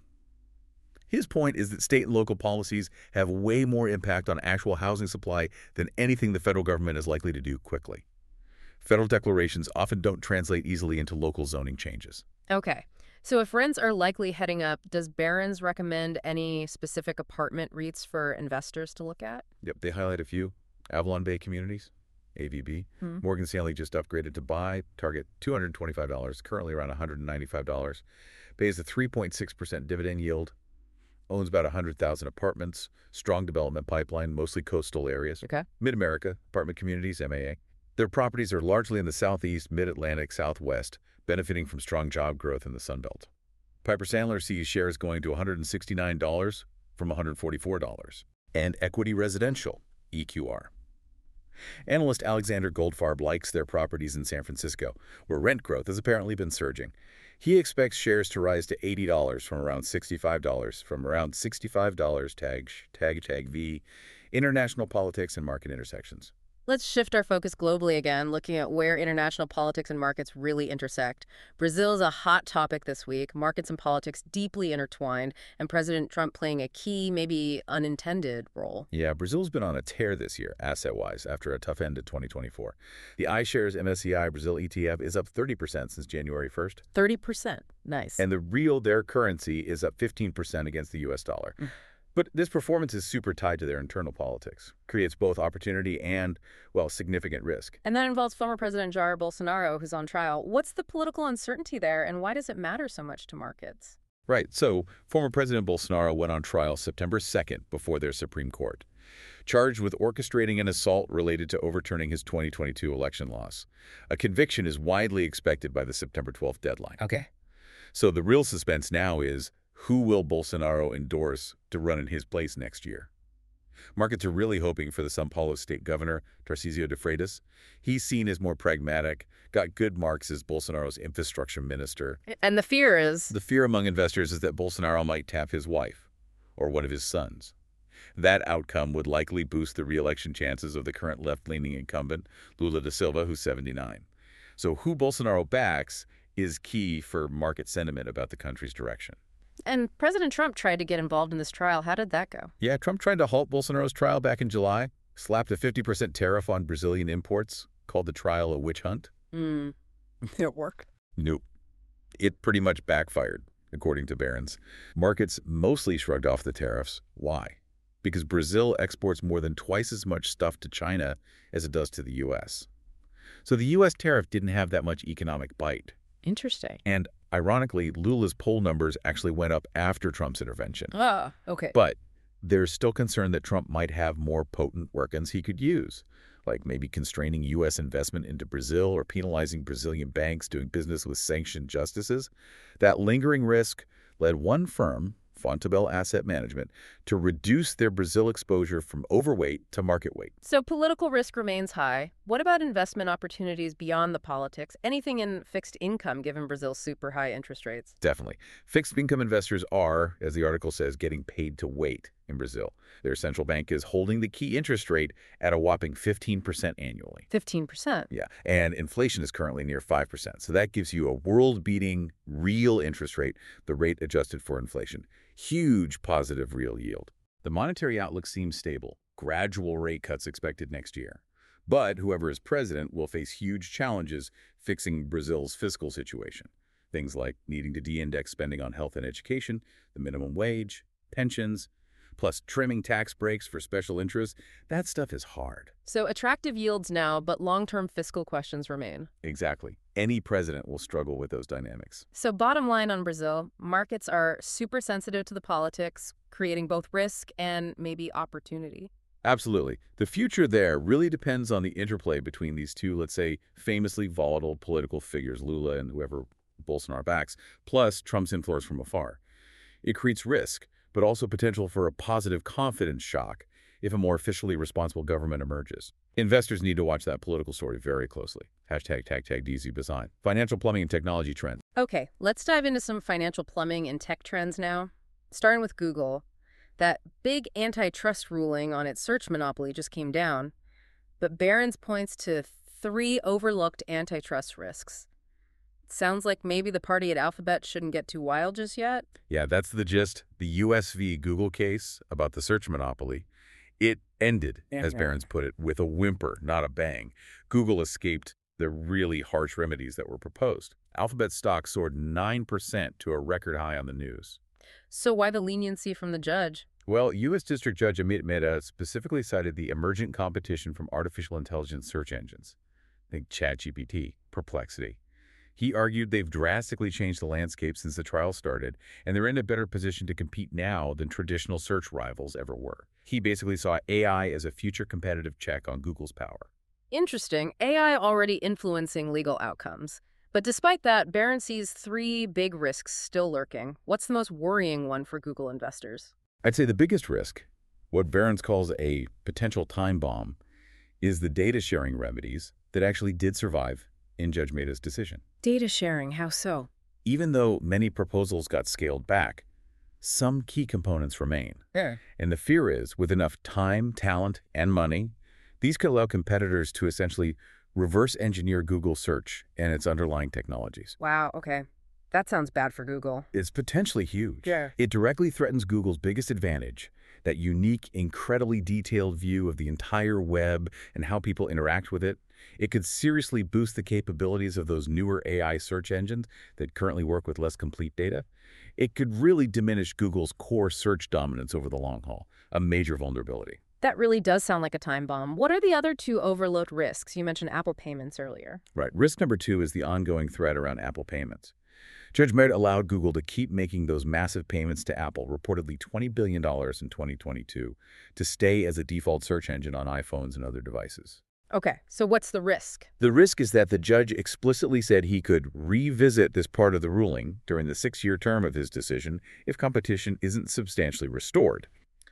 His point is that state and local policies have way more impact on actual housing supply than anything the federal government is likely to do quickly. Federal declarations often don't translate easily into local zoning changes. Okay. So if rents are likely heading up, does Barron's recommend any specific apartment REITs for investors to look at? Yep, they highlight a few. Avalon Bay Communities, A V B. Hmm. Morgan Stanley just upgraded to buy, target two hundred twenty-five dollars, currently around one hundred ninety-five dollars. Pays a three point six percent dividend yield. Owns about one hundred thousand apartments. Strong development pipeline, mostly coastal areas. Okay. Mid-America, Apartment Communities, M A A. Their properties are largely in the Southeast, Mid-Atlantic, Southwest, benefiting from strong job growth in the Sunbelt. Piper Sandler sees shares going to one hundred sixty-nine dollars from one hundred forty-four dollars. And Equity Residential, E Q R. Analyst Alexander Goldfarb likes their properties in San Francisco, where rent growth has apparently been surging. He expects shares to rise to eighty dollars from around sixty-five dollars, from around sixty-five dollars, tag, tag, tag V, international politics and market intersections. Let's shift our focus globally again, looking at where international politics and markets really intersect. Brazil is a hot topic this week, markets and politics deeply intertwined, and President Trump playing a key, maybe unintended role. Yeah, Brazil's been on a tear this year, asset-wise, after a tough end to twenty twenty-four. The iShares M S C I Brazil E T F is up thirty percent since January first. thirty percent. Nice. And the real, their currency, is up fifteen percent against the U S dollar. Mm. But this performance is super tied to their internal politics, creates both opportunity and, well, significant risk. And that involves former President Jair Bolsonaro, who's on trial. What's the political uncertainty there, and why does it matter so much to markets? Right. So former President Bolsonaro went on trial September second before their Supreme Court, charged with orchestrating an assault related to overturning his twenty twenty-two election loss. A conviction is widely expected by the September twelfth deadline. Okay. So the real suspense now is, who will Bolsonaro endorse to run in his place next year? Markets are really hoping for the São Paulo state governor, Tarcísio de Freitas. He's seen as more pragmatic, got good marks as Bolsonaro's infrastructure minister. And the fear is... The fear among investors is that Bolsonaro might tap his wife or one of his sons. That outcome would likely boost the re-election chances of the current left-leaning incumbent, Lula da Silva, who's seventy-nine. So who Bolsonaro backs is key for market sentiment about the country's direction. And President Trump tried to get involved in this trial. How did that go? Yeah, Trump tried to halt Bolsonaro's trial back in July, slapped a fifty percent tariff on Brazilian imports, called the trial a witch hunt. Hmm. Did it work? Nope. It pretty much backfired, according to Barron's. Markets mostly shrugged off the tariffs. Why? Because Brazil exports more than twice as much stuff to China as it does to the U S. So the U S tariff didn't have that much economic bite. Interesting. And ironically, Lula's poll numbers actually went up after Trump's intervention. Ah, okay. But there's still concern that Trump might have more potent weapons he could use, like maybe constraining U S investment into Brazil or penalizing Brazilian banks doing business with sanctioned justices. That lingering risk led one firm, Fontobel Asset Management, to reduce their Brazil exposure from overweight to market weight. So political risk remains high. What about investment opportunities beyond the politics? Anything in fixed income, given Brazil's super high interest rates? Definitely. Fixed income investors are, as the article says, getting paid to wait in Brazil. Their central bank is holding the key interest rate at a whopping fifteen percent annually. fifteen percent? Yeah, and inflation is currently near five percent. So that gives you a world-beating real interest rate, the rate adjusted for inflation. Huge positive real yield. The monetary outlook seems stable. Gradual rate cuts expected next year. But whoever is president will face huge challenges fixing Brazil's fiscal situation. Things like needing to de-index spending on health and education, the minimum wage, pensions, plus trimming tax breaks for special interests. That stuff is hard. So attractive yields now, but long-term fiscal questions remain. Exactly. Any president will struggle with those dynamics. So bottom line on Brazil, markets are super sensitive to the politics, creating both risk and maybe opportunity. Absolutely. The future there really depends on the interplay between these two, let's say, famously volatile political figures, Lula and whoever Bolsonaro backs, plus Trump's influence from afar. It creates risk, but also potential for a positive confidence shock if a more officially responsible government emerges. Investors need to watch that political story very closely. Hashtag tag tag D Z Bazan. Financial plumbing and technology trends. Okay, let's dive into some financial plumbing and tech trends now. Starting with Google. That big antitrust ruling on its search monopoly just came down, but Barron's points to three overlooked antitrust risks. Sounds like maybe the party at Alphabet shouldn't get too wild just yet. Yeah, that's the gist. The U S v. Google case about the search monopoly. It ended, as Barron's put it, with a whimper, not a bang. Google escaped the really harsh remedies that were proposed. Alphabet stock soared nine percent to a record high on the news. So why the leniency from the judge? Well, U S District Judge Amit Mehta specifically cited the emergent competition from artificial intelligence search engines. Think ChatGPT, Perplexity. He argued they've drastically changed the landscape since the trial started, and they're in a better position to compete now than traditional search rivals ever were. He basically saw A I as a future competitive check on Google's power. Interesting. A I already influencing legal outcomes. But despite that, Barron sees three big risks still lurking. What's the most worrying one for Google investors? I'd say the biggest risk, what Barron's calls a potential time bomb, is the data sharing remedies that actually did survive in Judge Mehta's decision. Data sharing, how so? Even though many proposals got scaled back, some key components remain. Yeah. And the fear is, with enough time, talent, and money, these could allow competitors to essentially reverse engineer Google search and its underlying technologies. Wow, okay. That sounds bad for Google. It's potentially huge. Yeah. It directly threatens Google's biggest advantage, that unique, incredibly detailed view of the entire web and how people interact with it. It could seriously boost the capabilities of those newer A I search engines that currently work with less complete data. It could really diminish Google's core search dominance over the long haul, a major vulnerability. That really does sound like a time bomb. What are the other two overlooked risks? You mentioned Apple payments earlier. Right. Risk number two is the ongoing threat around Apple payments. Judge Merritt allowed Google to keep making those massive payments to Apple, reportedly twenty billion dollars in twenty twenty-two, to stay as a default search engine on iPhones and other devices. Okay, so what's the risk? The risk is that the judge explicitly said he could revisit this part of the ruling during the six-year term of his decision if competition isn't substantially restored.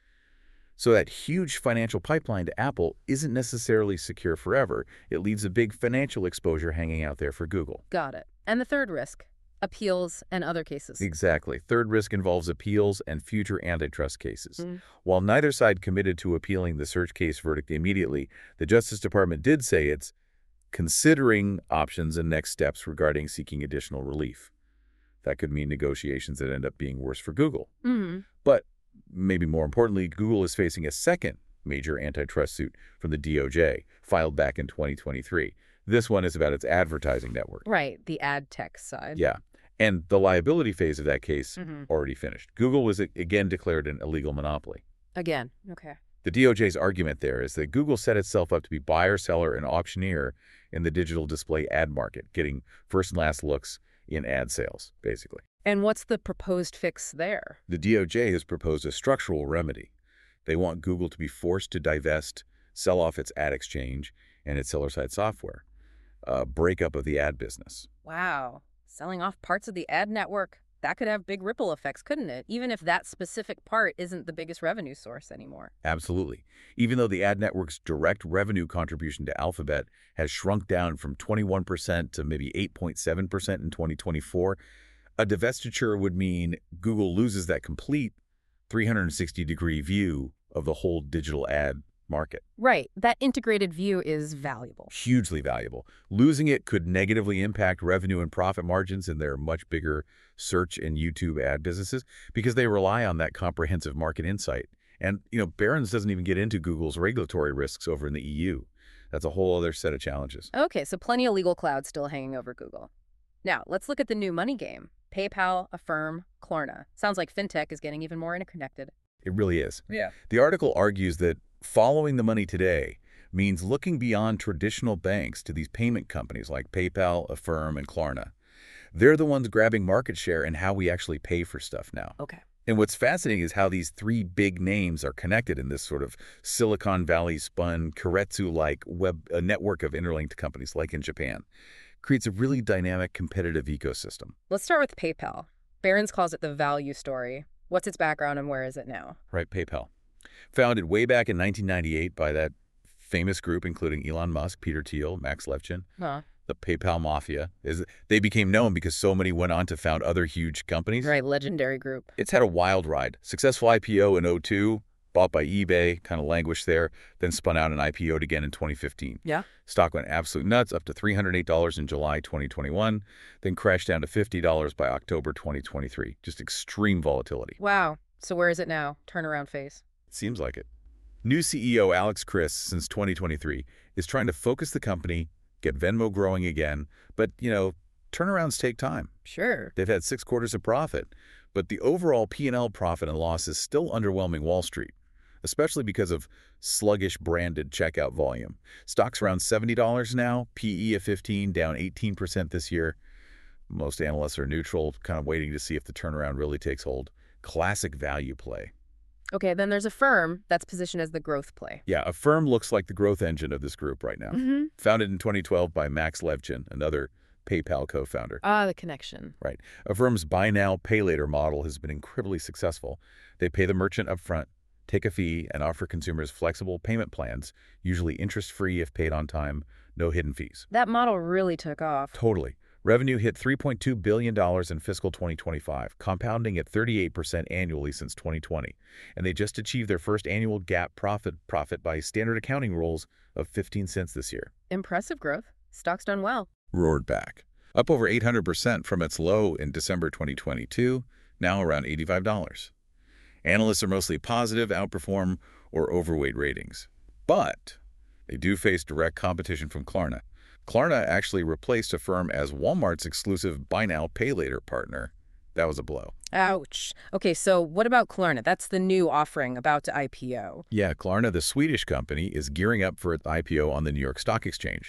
So that huge financial pipeline to Apple isn't necessarily secure forever. It leaves a big financial exposure hanging out there for Google. Got it. And the third risk? Appeals and other cases. Exactly. Third risk involves appeals and future antitrust cases. Mm. While neither side committed to appealing the search case verdict immediately, the Justice Department did say it's considering options and next steps regarding seeking additional relief. That could mean negotiations that end up being worse for Google. Mm-hmm. But maybe more importantly, Google is facing a second major antitrust suit from the D O J, filed back in twenty twenty-three. This one is about its advertising network. Right, the ad tech side. Yeah. And the liability phase of that case Mm-hmm. already finished. Google was again declared an illegal monopoly. Again, okay. The D O J's argument there is that Google set itself up to be buyer, seller, and auctioneer in the digital display ad market, getting first and last looks in ad sales, basically. And what's the proposed fix there? The D O J has proposed a structural remedy. They want Google to be forced to divest, sell off its ad exchange and its seller-side software, a breakup of the ad business. Wow. Selling off parts of the ad network. That could have big ripple effects, couldn't it? Even if that specific part isn't the biggest revenue source anymore. Absolutely. Even though the ad network's direct revenue contribution to Alphabet has shrunk down from twenty-one percent to maybe eight point seven percent in twenty twenty-four, a divestiture would mean Google loses that complete three hundred sixty degree view of the whole digital ad market. Right. That integrated view is valuable. Hugely valuable. Losing it could negatively impact revenue and profit margins in their much bigger search and YouTube ad businesses because they rely on that comprehensive market insight. And, you know, Barron's doesn't even get into Google's regulatory risks over in the E U. That's a whole other set of challenges. Okay, so plenty of legal clouds still hanging over Google. Now, let's look at the new money game. PayPal, Affirm, Klarna. Sounds like fintech is getting even more interconnected. It really is. Yeah. The article argues that following the money today means looking beyond traditional banks to these payment companies like PayPal, Affirm, and Klarna. They're the ones grabbing market share in how we actually pay for stuff now. Okay. And what's fascinating is how these three big names are connected in this sort of Silicon Valley-spun, Keiretsu-like web a network of interlinked companies like in Japan. Creates a really dynamic, competitive ecosystem. Let's start with PayPal. Barron's calls it the value story. What's its background and where is it now? Right, PayPal. Founded way back in nineteen ninety-eight by that famous group, including Elon Musk, Peter Thiel, Max Levchin. Huh. The PayPal Mafia. Is They became known because so many went on to found other huge companies. Right, legendary group. It's had a wild ride. Successful I P O in oh two, bought by eBay, kind of languished there, then spun out and I P O'd again in twenty fifteen. Yeah. Stock went absolute nuts, up to three hundred eight dollars in July twenty twenty-one, then crashed down to fifty dollars by October twenty twenty-three. Just extreme volatility. Wow. So where is it now? Turnaround phase. Seems like it. New C E O Alex Chriss, since twenty twenty-three, is trying to focus the company, get Venmo growing again, but, you know, turnarounds take time. Sure. They've had six quarters of profit, but the overall P and L profit and loss is still underwhelming Wall Street, especially because of sluggish branded checkout volume. Stock's around seventy dollars now, P E of fifteen, down eighteen percent this year. Most analysts are neutral, kind of waiting to see if the turnaround really takes hold. Classic value play. Okay, then there's Affirm that's positioned as the growth play. Yeah, Affirm looks like the growth engine of this group right now. Mm-hmm. Founded in twenty twelve by Max Levchin, another PayPal co-founder. Ah, the connection. Right. Affirm's buy now, pay later model has been incredibly successful. They pay the merchant up front, take a fee, and offer consumers flexible payment plans, usually interest-free if paid on time, no hidden fees. That model really took off. Totally. Revenue hit three point two billion dollars in fiscal twenty twenty-five, compounding at thirty-eight percent annually since twenty twenty. And they just achieved their first annual GAAP profit profit by standard accounting rules of fifteen cents this year. Impressive growth. Stock's done well. Roared back. Up over eight hundred percent from its low in December twenty twenty-two, now around eighty-five dollars. Analysts are mostly positive, outperform, or overweight ratings. But they do face direct competition from Klarna. Klarna actually replaced Affirm as Walmart's exclusive buy now, pay later partner. That was a blow. Ouch. Okay, so what about Klarna? That's the new offering about to I P O. Yeah, Klarna, the Swedish company, is gearing up for its I P O on the New York Stock Exchange.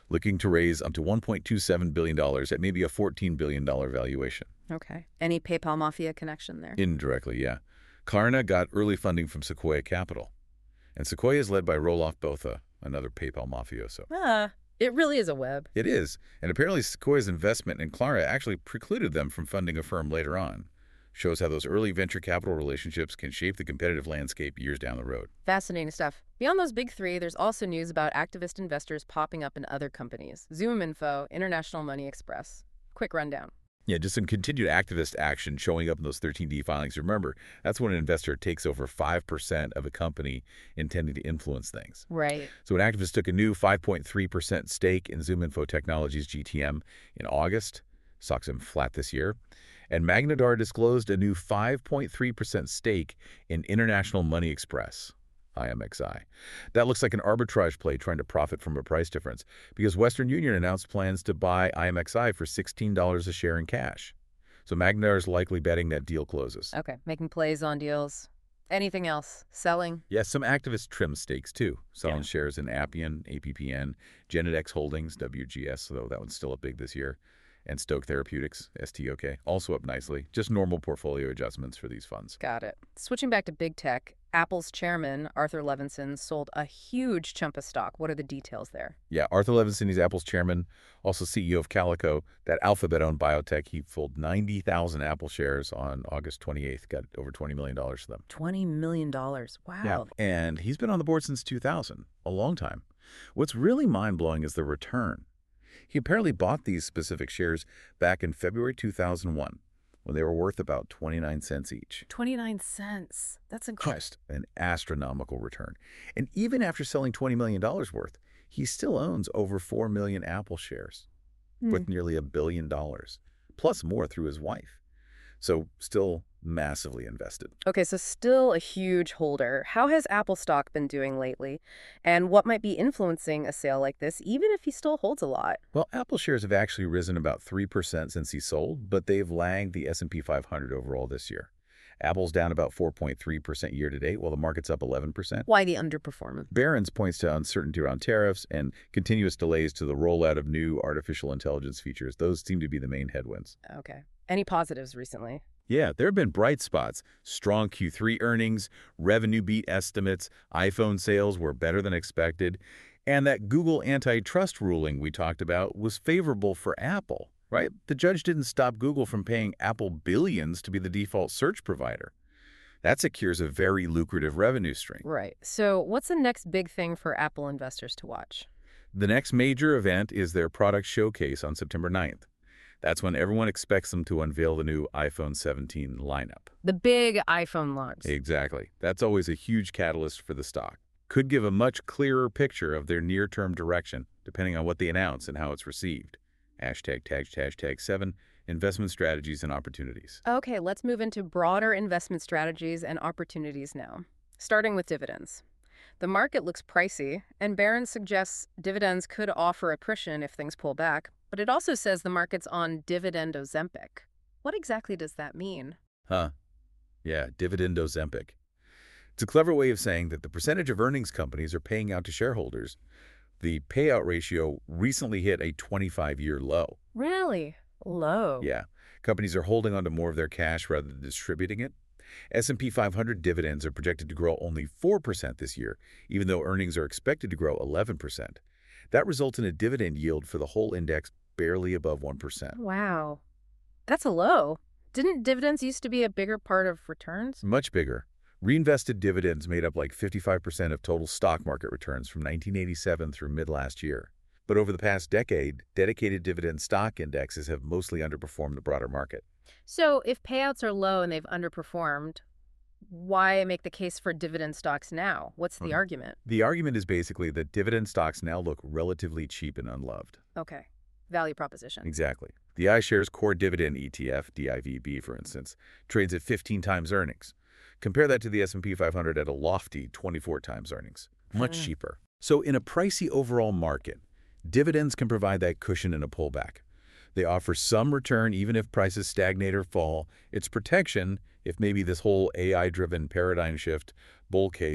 looking to raise up to one point two seven billion dollars at maybe a fourteen billion dollars valuation. Okay. Any PayPal Mafia connection there? Indirectly, yeah. Klarna got early funding from Sequoia Capital. And Sequoia is led by Roelof Botha, another PayPal mafioso. Ah, it really is a web. It is. And apparently Sequoia's investment in Klarna actually precluded them from funding a firm later on. Shows how those early venture capital relationships can shape the competitive landscape years down the road. Fascinating stuff. Beyond those big three, there's also news about activist investors popping up in other companies. ZoomInfo, International Money Express. Quick rundown. Yeah, just some continued activist action showing up in those thirteen D filings. Remember, that's when an investor takes over five percent of a company intending to influence things. Right. So an activist took a new five point three percent stake in ZoomInfo Technologies, G T M, in August. Stocks them flat this year. And Magnadar disclosed a new five point three percent stake in International Money Express, I M X I. That looks like an arbitrage play trying to profit from a price difference because Western Union announced plans to buy I M X I for sixteen dollars a share in cash. So Magnadar is likely betting that deal closes. Okay, making plays on deals. Anything else? Selling? Yes, some activists trim stakes too, selling Yeah. shares in Appian, A P P N, Genedex Holdings, W G S, though that one's still up big this year, and Stoke Therapeutics, S T O K, also up nicely. Just normal portfolio adjustments for these funds. Got it. Switching back to big tech, Apple's chairman, Arthur Levinson, sold a huge chunk of stock. What are the details there? Yeah, Arthur Levinson, he's Apple's chairman, also C E O of Calico, that Alphabet-owned biotech. He sold ninety thousand Apple shares on August twenty-eighth, got over twenty million dollars for them. twenty million dollars. Wow. Yeah, and he's been on the board since two thousand, a long time. What's really mind-blowing is the return. He apparently bought these specific shares back in February two thousand one, when they were worth about twenty-nine cents each. twenty-nine cents. That's incredible. Just an astronomical return. And even after selling twenty million dollars worth, he still owns over four million Apple shares, Hmm. with nearly a billion dollars, plus more through his wife. So still massively invested. Okay, so still a huge holder. How has Apple stock been doing lately? And what might be influencing a sale like this, even if he still holds a lot? Well, Apple shares have actually risen about three percent since he sold, but they've lagged the S and P five hundred overall this year. Apple's down about four point three percent year to date, while the market's up eleven percent. Why the underperformance? Barron's points to uncertainty around tariffs and continuous delays to the rollout of new artificial intelligence features. Those seem to be the main headwinds. Okay. Any positives recently? Yeah, there have been bright spots. Strong Q three earnings, revenue beat estimates, iPhone sales were better than expected, and that Google antitrust ruling we talked about was favorable for Apple, right? The judge didn't stop Google from paying Apple billions to be the default search provider. That secures a very lucrative revenue stream. Right. So what's the next big thing for Apple investors to watch? The next major event is their product showcase on September ninth. That's when everyone expects them to unveil the new iPhone seventeen lineup. The big iPhone launch. Exactly. That's always a huge catalyst for the stock. Could give a much clearer picture of their near-term direction, depending on what they announce and how it's received. Hashtag, tag, hashtag seven, investment strategies and opportunities. Okay, let's move into broader investment strategies and opportunities now. Starting with dividends. The market looks pricey, and Barron suggests dividends could offer a cushion if things pull back, but it also says the market's on dividend Ozempic. What exactly does that mean? Huh. Yeah, dividend Ozempic. It's a clever way of saying that the percentage of earnings companies are paying out to shareholders. The payout ratio recently hit a twenty-five year low. Really? Low. Yeah, companies are holding on to more of their cash rather than distributing it. S and P five hundred dividends are projected to grow only four percent this year, even though earnings are expected to grow eleven percent. That results in a dividend yield for the whole index barely above one percent. Wow. That's a low. Didn't dividends used to be a bigger part of returns? Much bigger. Reinvested dividends made up like fifty-five percent of total stock market returns from nineteen eighty-seven through mid-last year. But over the past decade, dedicated dividend stock indexes have mostly underperformed the broader market. So if payouts are low and they've underperformed, why make the case for dividend stocks now? What's the Mhm. argument? The argument is basically that dividend stocks now look relatively cheap and unloved. Okay. Value proposition. Exactly. The iShares Core Dividend E T F, D I V B, for instance, trades at fifteen times earnings. Compare that to the S and P five hundred at a lofty twenty-four times earnings. Much Hmm. cheaper. So in a pricey overall market, dividends can provide that cushion in a pullback. They offer some return even if prices stagnate or fall. It's protection if maybe this whole A I-driven paradigm shift bull case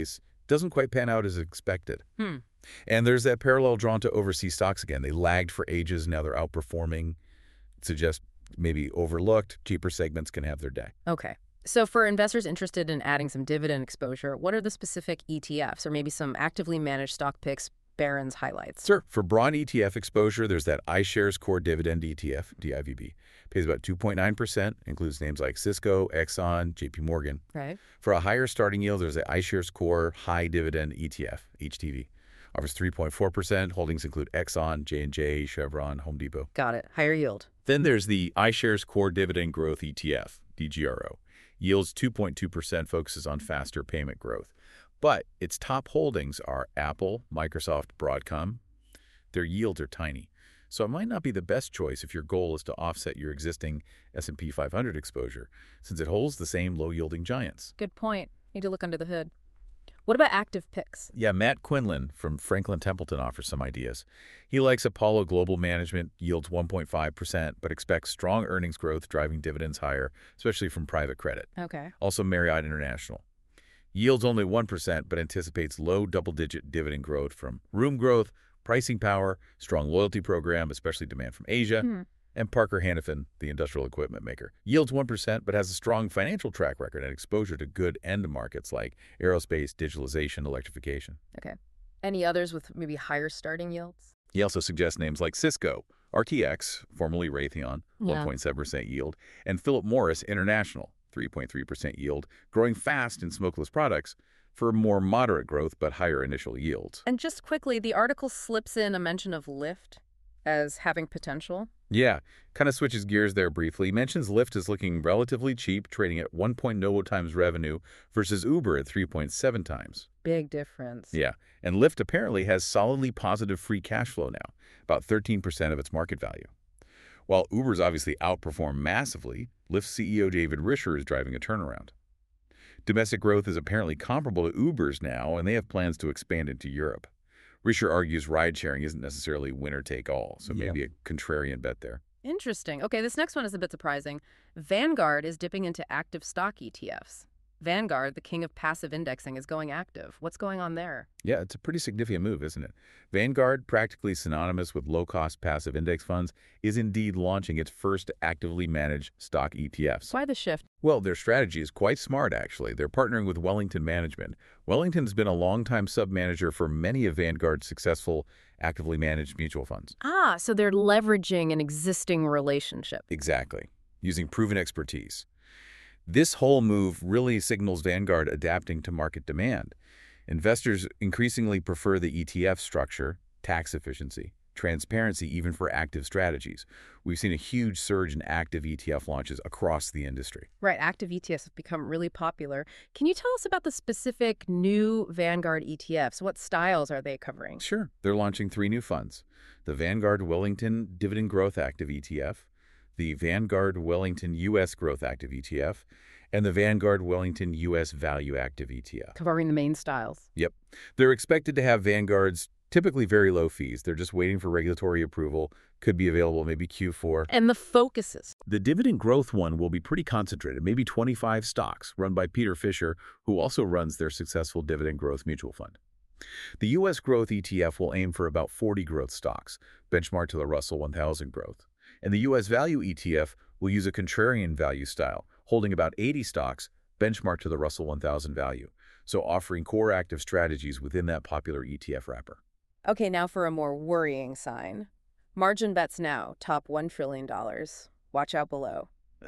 doesn't quite pan out as expected. Hmm. And there's that parallel drawn to overseas stocks again. They lagged for ages, now they're outperforming. Suggests maybe overlooked, cheaper segments can have their day. Okay. So for investors interested in adding some dividend exposure, what are the specific E T Fs or maybe some actively managed stock picks Barron's highlights? Sure. For broad E T F exposure, there's that iShares Core Dividend E T F, D I V B. Pays about two point nine percent, includes names like Cisco, Exxon, J P Morgan. Right. For a higher starting yield, there's the iShares Core High Dividend E T F, H T V. Offers three point four percent. Holdings include Exxon, J and J, Chevron, Home Depot. Got it. Higher yield. Then there's the iShares Core Dividend Growth E T F, D G R O. Yields two point two percent, focuses on faster payment growth. But its top holdings are Apple, Microsoft, Broadcom. Their yields are tiny. So it might not be the best choice if your goal is to offset your existing S and P five hundred exposure, since it holds the same low-yielding giants. Good point. Need to look under the hood. What about active picks? Yeah, Matt Quinlan from Franklin Templeton offers some ideas. He likes Apollo Global Management, yields one point five percent, but expects strong earnings growth driving dividends higher, especially from private credit. Okay. Also Marriott International. Yields only one percent, but anticipates low double-digit dividend growth from room growth, pricing power, strong loyalty program, especially demand from Asia, Hmm. and Parker Hannifin, the industrial equipment maker. Yields one percent, but has a strong financial track record and exposure to good end markets like aerospace, digitalization, electrification. Okay. Any others with maybe higher starting yields? He also suggests names like Cisco, R T X, formerly Raytheon, Yeah. one point seven percent yield, and Philip Morris International, three point three percent yield, growing fast in smokeless products for more moderate growth but higher initial yields. And just quickly, the article slips in a mention of Lyft as having potential. Yeah, kind of switches gears there briefly. Mentions Lyft is looking relatively cheap, trading at one point zero times revenue versus Uber at three point seven times. Big difference. Yeah, and Lyft apparently has solidly positive free cash flow now, about thirteen percent of its market value. While Uber's obviously outperformed massively, Lyft's C E O David Risher is driving a turnaround. Domestic growth is apparently comparable to Uber's now, and they have plans to expand into Europe. Risher argues ride-sharing isn't necessarily winner-take-all, so Yeah. maybe a contrarian bet there. Interesting. Okay, this next one is a bit surprising. Vanguard is dipping into active stock E T Fs. Vanguard, the king of passive indexing, is going active. What's going on there? Yeah, it's a pretty significant move, isn't it? Vanguard, practically synonymous with low-cost passive index funds, is indeed launching its first actively managed stock E T Fs. Why the shift? Well, their strategy is quite smart, actually. They're partnering with Wellington Management. Wellington's been a longtime sub-manager for many of Vanguard's successful actively managed mutual funds. Ah, so they're leveraging an existing relationship. Exactly, using proven expertise. This whole move really signals Vanguard adapting to market demand. Investors increasingly prefer the E T F structure, tax efficiency, transparency even for active strategies. We've seen a huge surge in active E T F launches across the industry. Right, active E T Fs have become really popular. Can you tell us about the specific new Vanguard E T Fs? What styles are they covering? Sure. They're launching three new funds. The Vanguard Wellington Dividend Growth Active E T F, the Vanguard Wellington U S Growth Active E T F, and the Vanguard Wellington U S Value Active E T F. Covering the main styles. Yep. They're expected to have Vanguard's typically very low fees. They're just waiting for regulatory approval. Could be available maybe Q four. And the focuses. The dividend growth one will be pretty concentrated, maybe twenty-five stocks, Run by Peter Fisher, who also runs their successful dividend growth mutual fund. The U S Growth E T F will aim for about forty growth stocks, benchmarked to the Russell one thousand growth. And the U S Value E T F will use a contrarian value style, holding about eighty stocks, benchmarked to the Russell one thousand value, so offering core active strategies within that popular E T F wrapper. Okay, now for a more worrying sign. Margin bets now top one trillion dollars. Watch out below.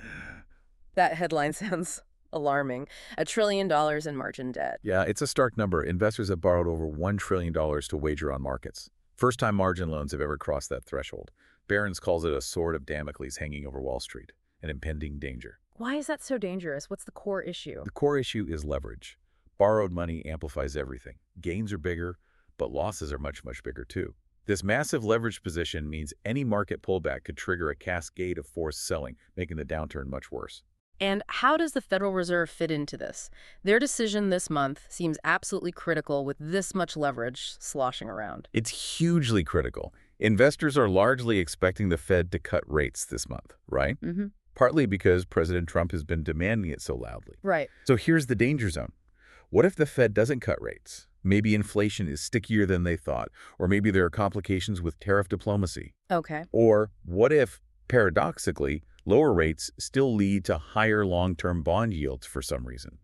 That headline sounds alarming. A trillion dollars in margin debt. Yeah, it's a stark number. Investors have borrowed over one trillion dollars to wager on markets. First-time margin loans have ever crossed that threshold. Barron's calls it a sword of Damocles hanging over Wall Street, an impending danger. Why is that so dangerous? What's the core issue? The core issue is leverage. Borrowed money amplifies everything. Gains are bigger, but losses are much, much bigger too. This massive leverage position means any market pullback could trigger a cascade of forced selling, making the downturn much worse. And how does the Federal Reserve fit into this? Their decision this month seems absolutely critical with this much leverage sloshing around. It's hugely critical. Investors are largely expecting the Fed to cut rates this month, right? Mm-hmm. Partly because President Trump has been demanding it so loudly. Right. So here's the danger zone. What if the Fed doesn't cut rates? Maybe inflation is stickier than they thought, or maybe there are complications with tariff diplomacy. Okay. Or what if, paradoxically, lower rates still lead to higher long-term bond yields for some reason?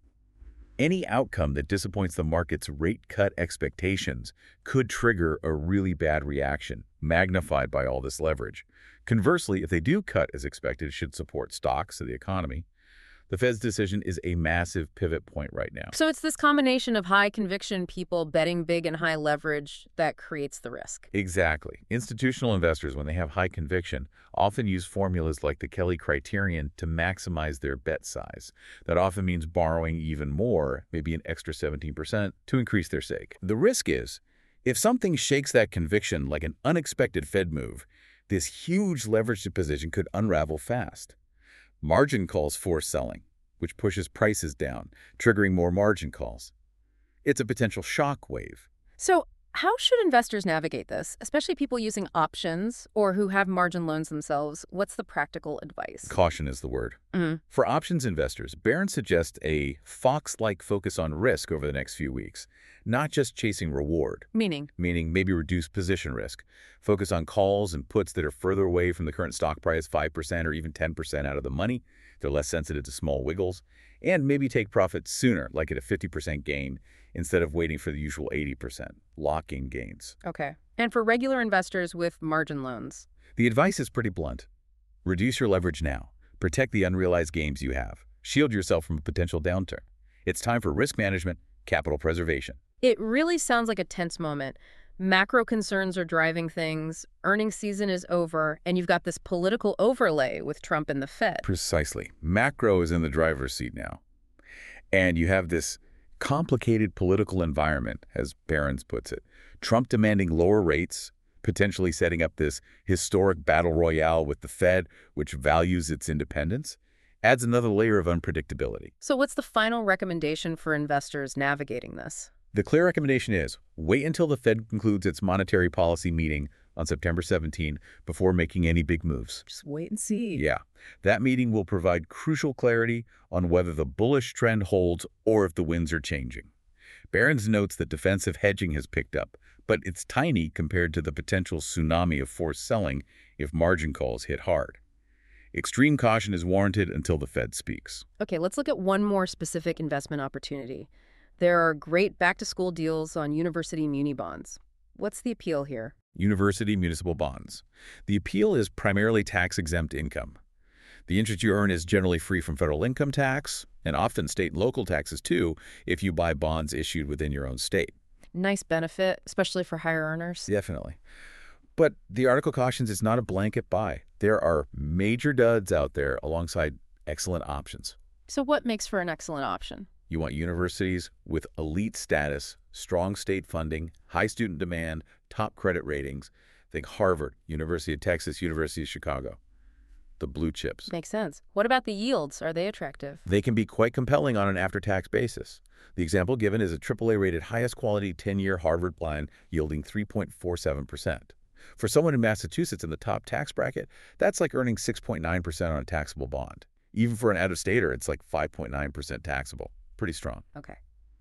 Any outcome that disappoints the market's rate cut expectations could trigger a really bad reaction, magnified by all this leverage. Conversely, if they do cut as expected, it should support stocks of the economy. The Fed's decision is a massive pivot point right now. So it's this combination of high conviction people betting big and high leverage that creates the risk. Exactly. Institutional investors, when they have high conviction, often use formulas like the Kelly criterion to maximize their bet size. That often means borrowing even more, maybe an extra seventeen percent, to increase their stake. The risk is, if something shakes that conviction like an unexpected Fed move, this huge leveraged position could unravel fast. Margin calls force selling, which pushes prices down, triggering more margin calls. It's a potential shock wave. So how should investors navigate this, especially people using options or who have margin loans themselves? What's the practical advice? Caution is the word. Mm. For options investors, Barron suggests a fox-like focus on risk over the next few weeks, not just chasing reward. Meaning? Meaning maybe reduce position risk. Focus on calls and puts that are further away from the current stock price, five percent or even ten percent out of the money. They're less sensitive to small wiggles. And maybe take profits sooner, like at a fifty percent gain, instead of waiting for the usual eighty percent. Lock-in gains. Okay. And for regular investors with margin loans? The advice is pretty blunt. Reduce your leverage now. Protect the unrealized gains you have. Shield yourself from a potential downturn. It's time for risk management, capital preservation. It really sounds like a tense moment. Macro concerns are driving things, earnings season is over, and you've got this political overlay with Trump and the Fed. Precisely. Macro is in the driver's seat now. And you have this complicated political environment, as Barron's puts it. Trump demanding lower rates, potentially setting up this historic battle royale with the Fed, which values its independence, adds another layer of unpredictability. So what's the final recommendation for investors navigating this? The clear recommendation is wait until the Fed concludes its monetary policy meeting on September seventeenth before making any big moves. Just wait and see. Yeah, that meeting will provide crucial clarity on whether the bullish trend holds or if the winds are changing. Barron's notes that defensive hedging has picked up, but it's tiny compared to the potential tsunami of forced selling if margin calls hit hard. Extreme caution is warranted until the Fed speaks. Okay, let's look at one more specific investment opportunity. There are great back-to-school deals on university muni bonds. What's the appeal here? University municipal bonds. The appeal is primarily tax-exempt income. The interest you earn is generally free from federal income tax, and often state and local taxes too, if you buy bonds issued within your own state. Nice benefit, especially for higher earners. Definitely. But the article cautions it's not a blanket buy. There are major duds out there alongside excellent options. So what makes for an excellent option? You want universities with elite status, strong state funding, high student demand, top credit ratings. Think Harvard, University of Texas, University of Chicago. The blue chips. Makes sense. What about the yields? Are they attractive? They can be quite compelling on an after-tax basis. The example given is a triple A rated highest quality ten-year Harvard bond yielding three point four seven percent. For someone in Massachusetts in the top tax bracket, that's like earning six point nine percent on a taxable bond. Even for an out-of-stater, it's like five point nine percent taxable. Pretty strong. Okay.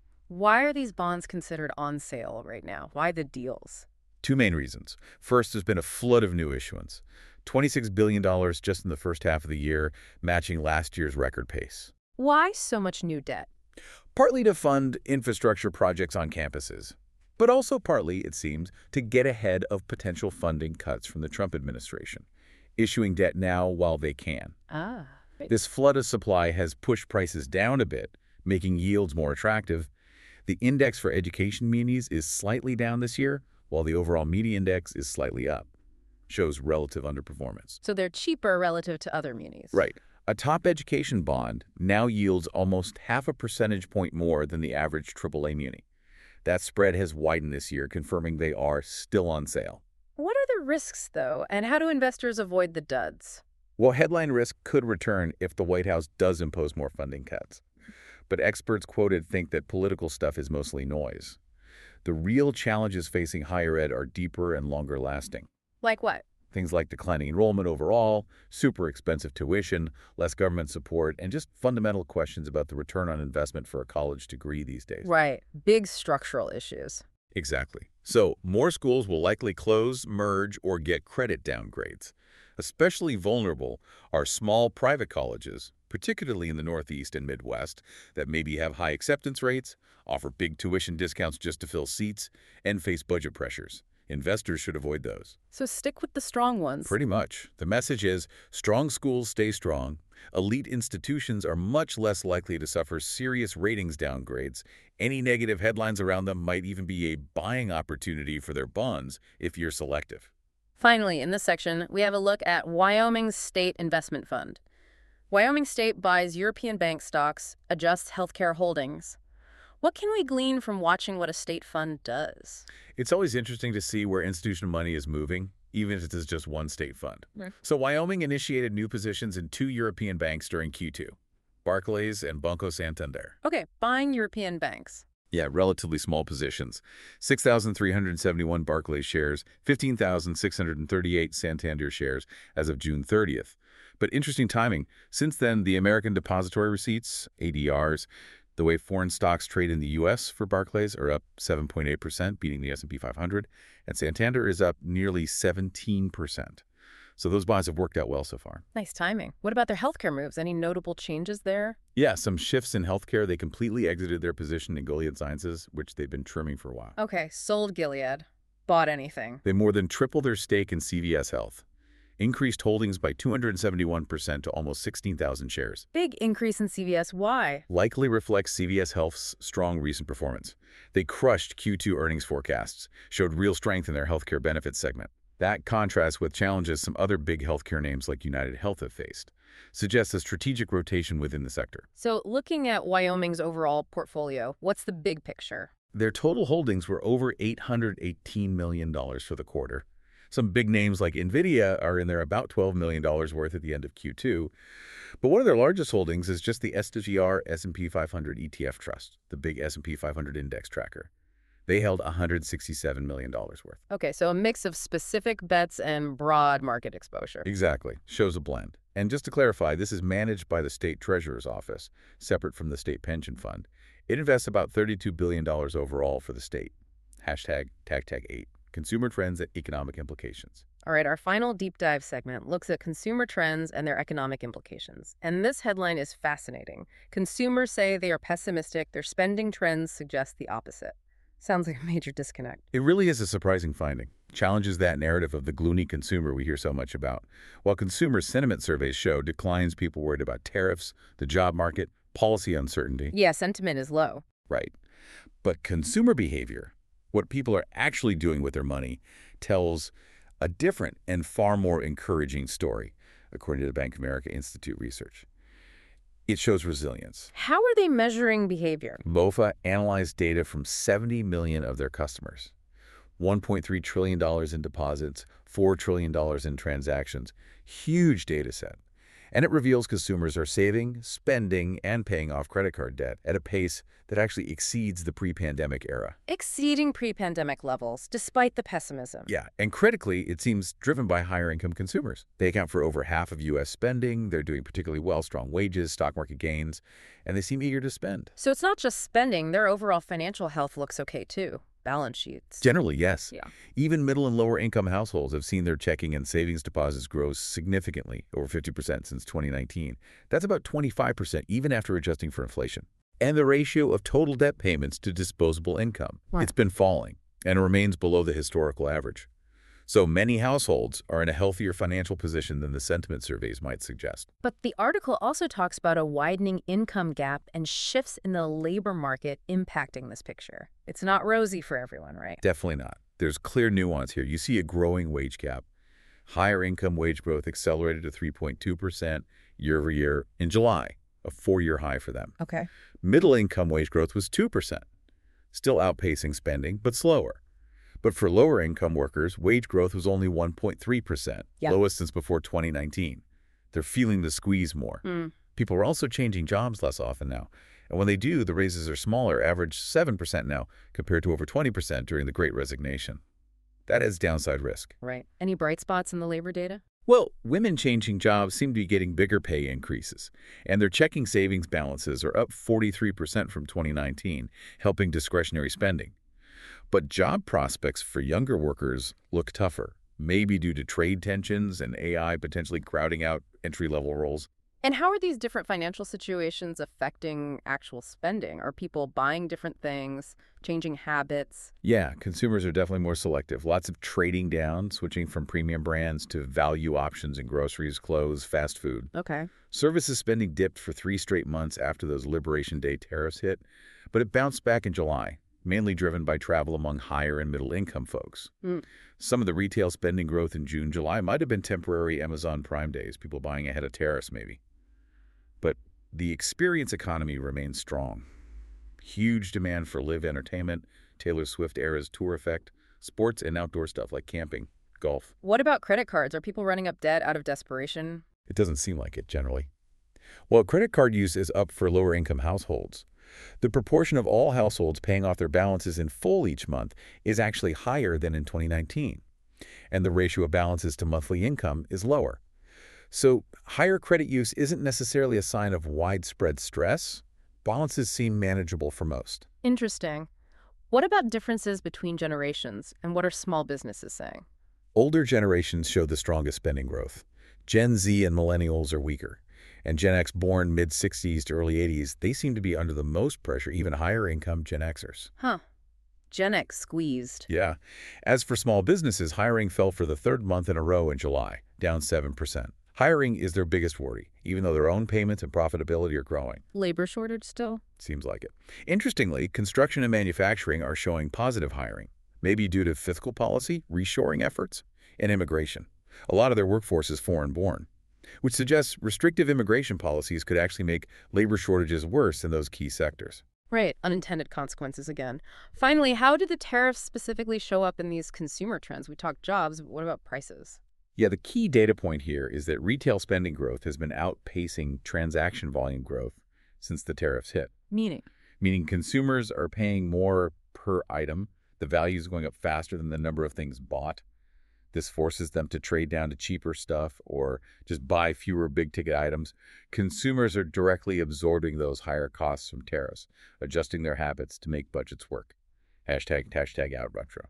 Why are these bonds considered on sale right now? Why the deals? Two main reasons. First, there's been a flood of new issuance. twenty-six billion dollars just in the first half of the year, matching last year's record pace. Why so much new debt? Partly to fund infrastructure projects on campuses, but also partly, it seems, to get ahead of potential funding cuts from the Trump administration, issuing debt now while they can. Ah. This flood of supply has pushed prices down a bit, making yields more attractive. The index for education munis is slightly down this year, while the overall muni index is slightly up. Shows relative underperformance. So they're cheaper relative to other munis. Right. A top education bond now yields almost half a percentage point more than the average triple A muni. That spread has widened this year, confirming they are still on sale. What are the risks, though, and how do investors avoid the duds? Well, headline risk could return if the White House does impose more funding cuts. But experts quoted think that political stuff is mostly noise. The real challenges facing higher ed are deeper and longer lasting. Like what? Things like declining enrollment overall, super expensive tuition, less government support, and just fundamental questions about the return on investment for a college degree these days. Right. Big structural issues. Exactly. So more schools will likely close, merge, or get credit downgrades. Especially vulnerable are small private colleges, particularly in the Northeast and Midwest, that maybe have high acceptance rates, offer big tuition discounts just to fill seats, and face budget pressures. Investors should avoid those. So stick with the strong ones. Pretty much. The message is, strong schools stay strong. Elite institutions are much less likely to suffer serious ratings downgrades. Any negative headlines around them might even be a buying opportunity for their bonds if you're selective. Finally, in this section, we have a look at Wyoming's State Investment Fund. Wyoming State buys European bank stocks, adjusts healthcare holdings. What can we glean from watching what a state fund does? It's always interesting to see where institutional money is moving, even if it is just one state fund. Right. So Wyoming initiated new positions in two European banks during Q two, Barclays and Banco Santander. Okay, buying European banks. Yeah, relatively small positions. six thousand three hundred seventy-one Barclays shares, fifteen thousand six hundred thirty-eight Santander shares as of June thirtieth. But interesting timing. Since then, the American Depository Receipts, A D Rs, the way foreign stocks trade in the U S for Barclays are up seven point eight percent, beating the S and P five hundred, and Santander is up nearly seventeen percent. So those buys have worked out well so far. Nice timing. What about their healthcare moves? Any notable changes there? Yeah, some shifts in healthcare. They completely exited their position in Gilead Sciences, which they've been trimming for a while. Okay, sold Gilead. Bought anything. They more than tripled their stake in C V S Health, increased holdings by two hundred seventy-one percent to almost sixteen thousand shares. Big increase in C V S. Why? Likely reflects C V S Health's strong recent performance. They crushed Q two earnings forecasts, showed real strength in their healthcare benefits segment. That contrasts with challenges some other big healthcare names like United Health have faced. Suggests a strategic rotation within the sector. So looking at Wyoming's overall portfolio, what's the big picture? Their total holdings were over eight hundred eighteen million dollars for the quarter. Some big names like NVIDIA are in there about twelve million dollars worth at the end of Q two. But one of their largest holdings is just the S G R S and P five hundred E T F Trust, the big S and P five hundred index tracker. They held one hundred sixty-seven million dollars worth. Okay, so a mix of specific bets and broad market exposure. Exactly. Shows a blend. And just to clarify, this is managed by the State Treasurer's Office, separate from the State Pension Fund. It invests about thirty-two billion dollars overall for the state. Hashtag TagTag eight. Consumer trends and economic implications. All right, our final deep dive segment looks at consumer trends and their economic implications. And this headline is fascinating. Consumers say they are pessimistic. Their spending trends suggest the opposite. Sounds like a major disconnect. It really is a surprising finding. Challenges that narrative of the gloomy consumer we hear so much about. While consumer sentiment surveys show declines, people worried about tariffs, the job market, policy uncertainty. Yeah, sentiment is low. Right. But consumer behavior, what people are actually doing with their money, tells a different and far more encouraging story, according to the Bank of America Institute research. It shows resilience. How are they measuring behavior? B O F A analyzed data from seventy million of their customers. one point three trillion dollars in deposits, four trillion dollars in transactions. Huge data set. And it reveals consumers are saving, spending, and paying off credit card debt at a pace that actually exceeds the pre-pandemic era. Exceeding pre-pandemic levels, despite the pessimism. Yeah, and critically, it seems driven by higher-income consumers. They account for over half of U S spending, they're doing particularly well, strong wages, stock market gains, and they seem eager to spend. So it's not just spending, their overall financial health looks okay too. Balance sheets. Generally, yes. Yeah. Even middle and lower income households have seen their checking and savings deposits grow significantly, over fifty percent since twenty nineteen. That's about twenty-five percent even after adjusting for inflation. And the ratio of total debt payments to disposable income, Right. It's been falling and remains below the historical average. So many households are in a healthier financial position than the sentiment surveys might suggest. But the article also talks about a widening income gap and shifts in the labor market impacting this picture. It's not rosy for everyone, right? Definitely not. There's clear nuance here. You see a growing wage gap. Higher income wage growth accelerated to three point two percent year over year in July, a four-year high for them. Okay. Middle income wage growth was two percent, still outpacing spending, but slower. But for lower income workers, wage growth was only one point three percent, Yeah. lowest since before twenty nineteen. They're feeling the squeeze more. Mm. People are also changing jobs less often now. And when they do, the raises are smaller, average seven percent now, compared to over twenty percent during the Great Resignation. That has downside risk. Right. Any bright spots in the labor data? Well, women changing jobs seem to be getting bigger pay increases, and their checking savings balances are up forty-three percent from twenty nineteen, helping discretionary spending. But job prospects for younger workers look tougher, maybe due to trade tensions and A I potentially crowding out entry-level roles. And how are these different financial situations affecting actual spending? Are people buying different things, changing habits? Yeah, consumers are definitely more selective. Lots of trading down, switching from premium brands to value options in groceries, clothes, fast food. Okay. Services spending dipped for three straight months after those Liberation Day tariffs hit, but it bounced back in July, mainly driven by travel among higher and middle-income folks. Mm. Some of the retail spending growth in June, July might have been temporary Amazon Prime days, people buying ahead of tariffs maybe. But the experience economy remains strong. Huge demand for live entertainment, Taylor Swift era's tour effect, sports and outdoor stuff like camping, golf. What about credit cards? Are people running up debt out of desperation? It doesn't seem like it generally. Well, credit card use is up for lower-income households. The proportion of all households paying off their balances in full each month is actually higher than in twenty nineteen, and the ratio of balances to monthly income is lower. So higher credit use isn't necessarily a sign of widespread stress. Balances seem manageable for most. Interesting. What about differences between generations, and what are small businesses saying? Older generations show the strongest spending growth. Gen Z and millennials are weaker. And Gen X born mid sixties to early eighties, they seem to be under the most pressure, even higher income Gen Xers. Huh. Gen X squeezed. Yeah. As for small businesses, hiring fell for the third month in a row in July, down seven percent. Hiring is their biggest worry, even though their own payments and profitability are growing. Labor shortage still? Seems like it. Interestingly, construction and manufacturing are showing positive hiring, maybe due to fiscal policy, reshoring efforts, and immigration. A lot of their workforce is foreign-born, which suggests restrictive immigration policies could actually make labor shortages worse in those key sectors. Right, unintended consequences again. Finally, how do the tariffs specifically show up in these consumer trends? We talked jobs, but what about prices? Yeah, the key data point here is that retail spending growth has been outpacing transaction volume growth since the tariffs hit. Meaning? Meaning consumers are paying more per item. The value is going up faster than the number of things bought. This forces them to trade down to cheaper stuff or just buy fewer big-ticket items. Consumers are directly absorbing those higher costs from tariffs, adjusting their habits to make budgets work. Hashtag, hashtag out retro.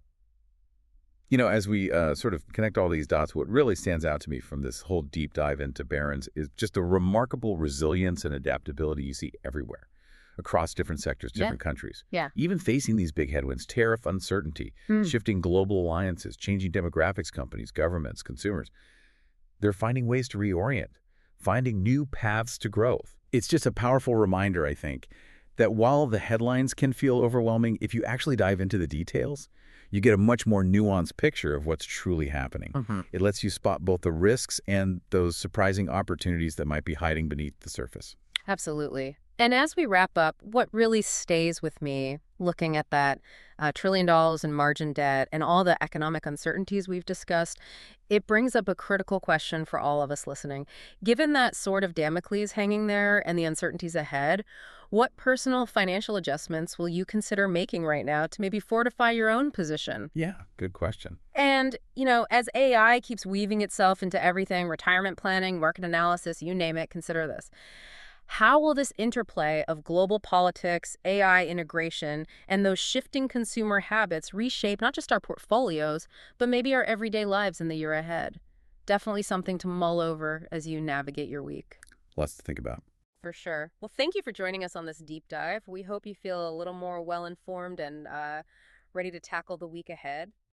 You know, as we uh, sort of connect all these dots, what really stands out to me from this whole deep dive into Barron's is just the remarkable resilience and adaptability you see everywhere, across different sectors, different Yeah. countries. Yeah. Even facing these big headwinds, tariff uncertainty, Hmm. shifting global alliances, changing demographics, companies, governments, consumers, they're finding ways to reorient, finding new paths to growth. It's just a powerful reminder, I think, that while the headlines can feel overwhelming, if you actually dive into the details, you get a much more nuanced picture of what's truly happening. Mm-hmm. It lets you spot both the risks and those surprising opportunities that might be hiding beneath the surface. Absolutely. And as we wrap up, what really stays with me looking at that uh, trillion dollars in margin debt and all the economic uncertainties we've discussed, it brings up a critical question for all of us listening. Given that sword of Damocles hanging there and the uncertainties ahead, what personal financial adjustments will you consider making right now to maybe fortify your own position? Yeah, good question. And, you know, as A I keeps weaving itself into everything, retirement planning, market analysis, you name it, consider this. How will this interplay of global politics, A I integration, and those shifting consumer habits reshape not just our portfolios, but maybe our everyday lives in the year ahead? Definitely something to mull over as you navigate your week. Lots to think about. For sure. Well, thank you for joining us on this deep dive. We hope you feel a little more well-informed and uh, ready to tackle the week ahead.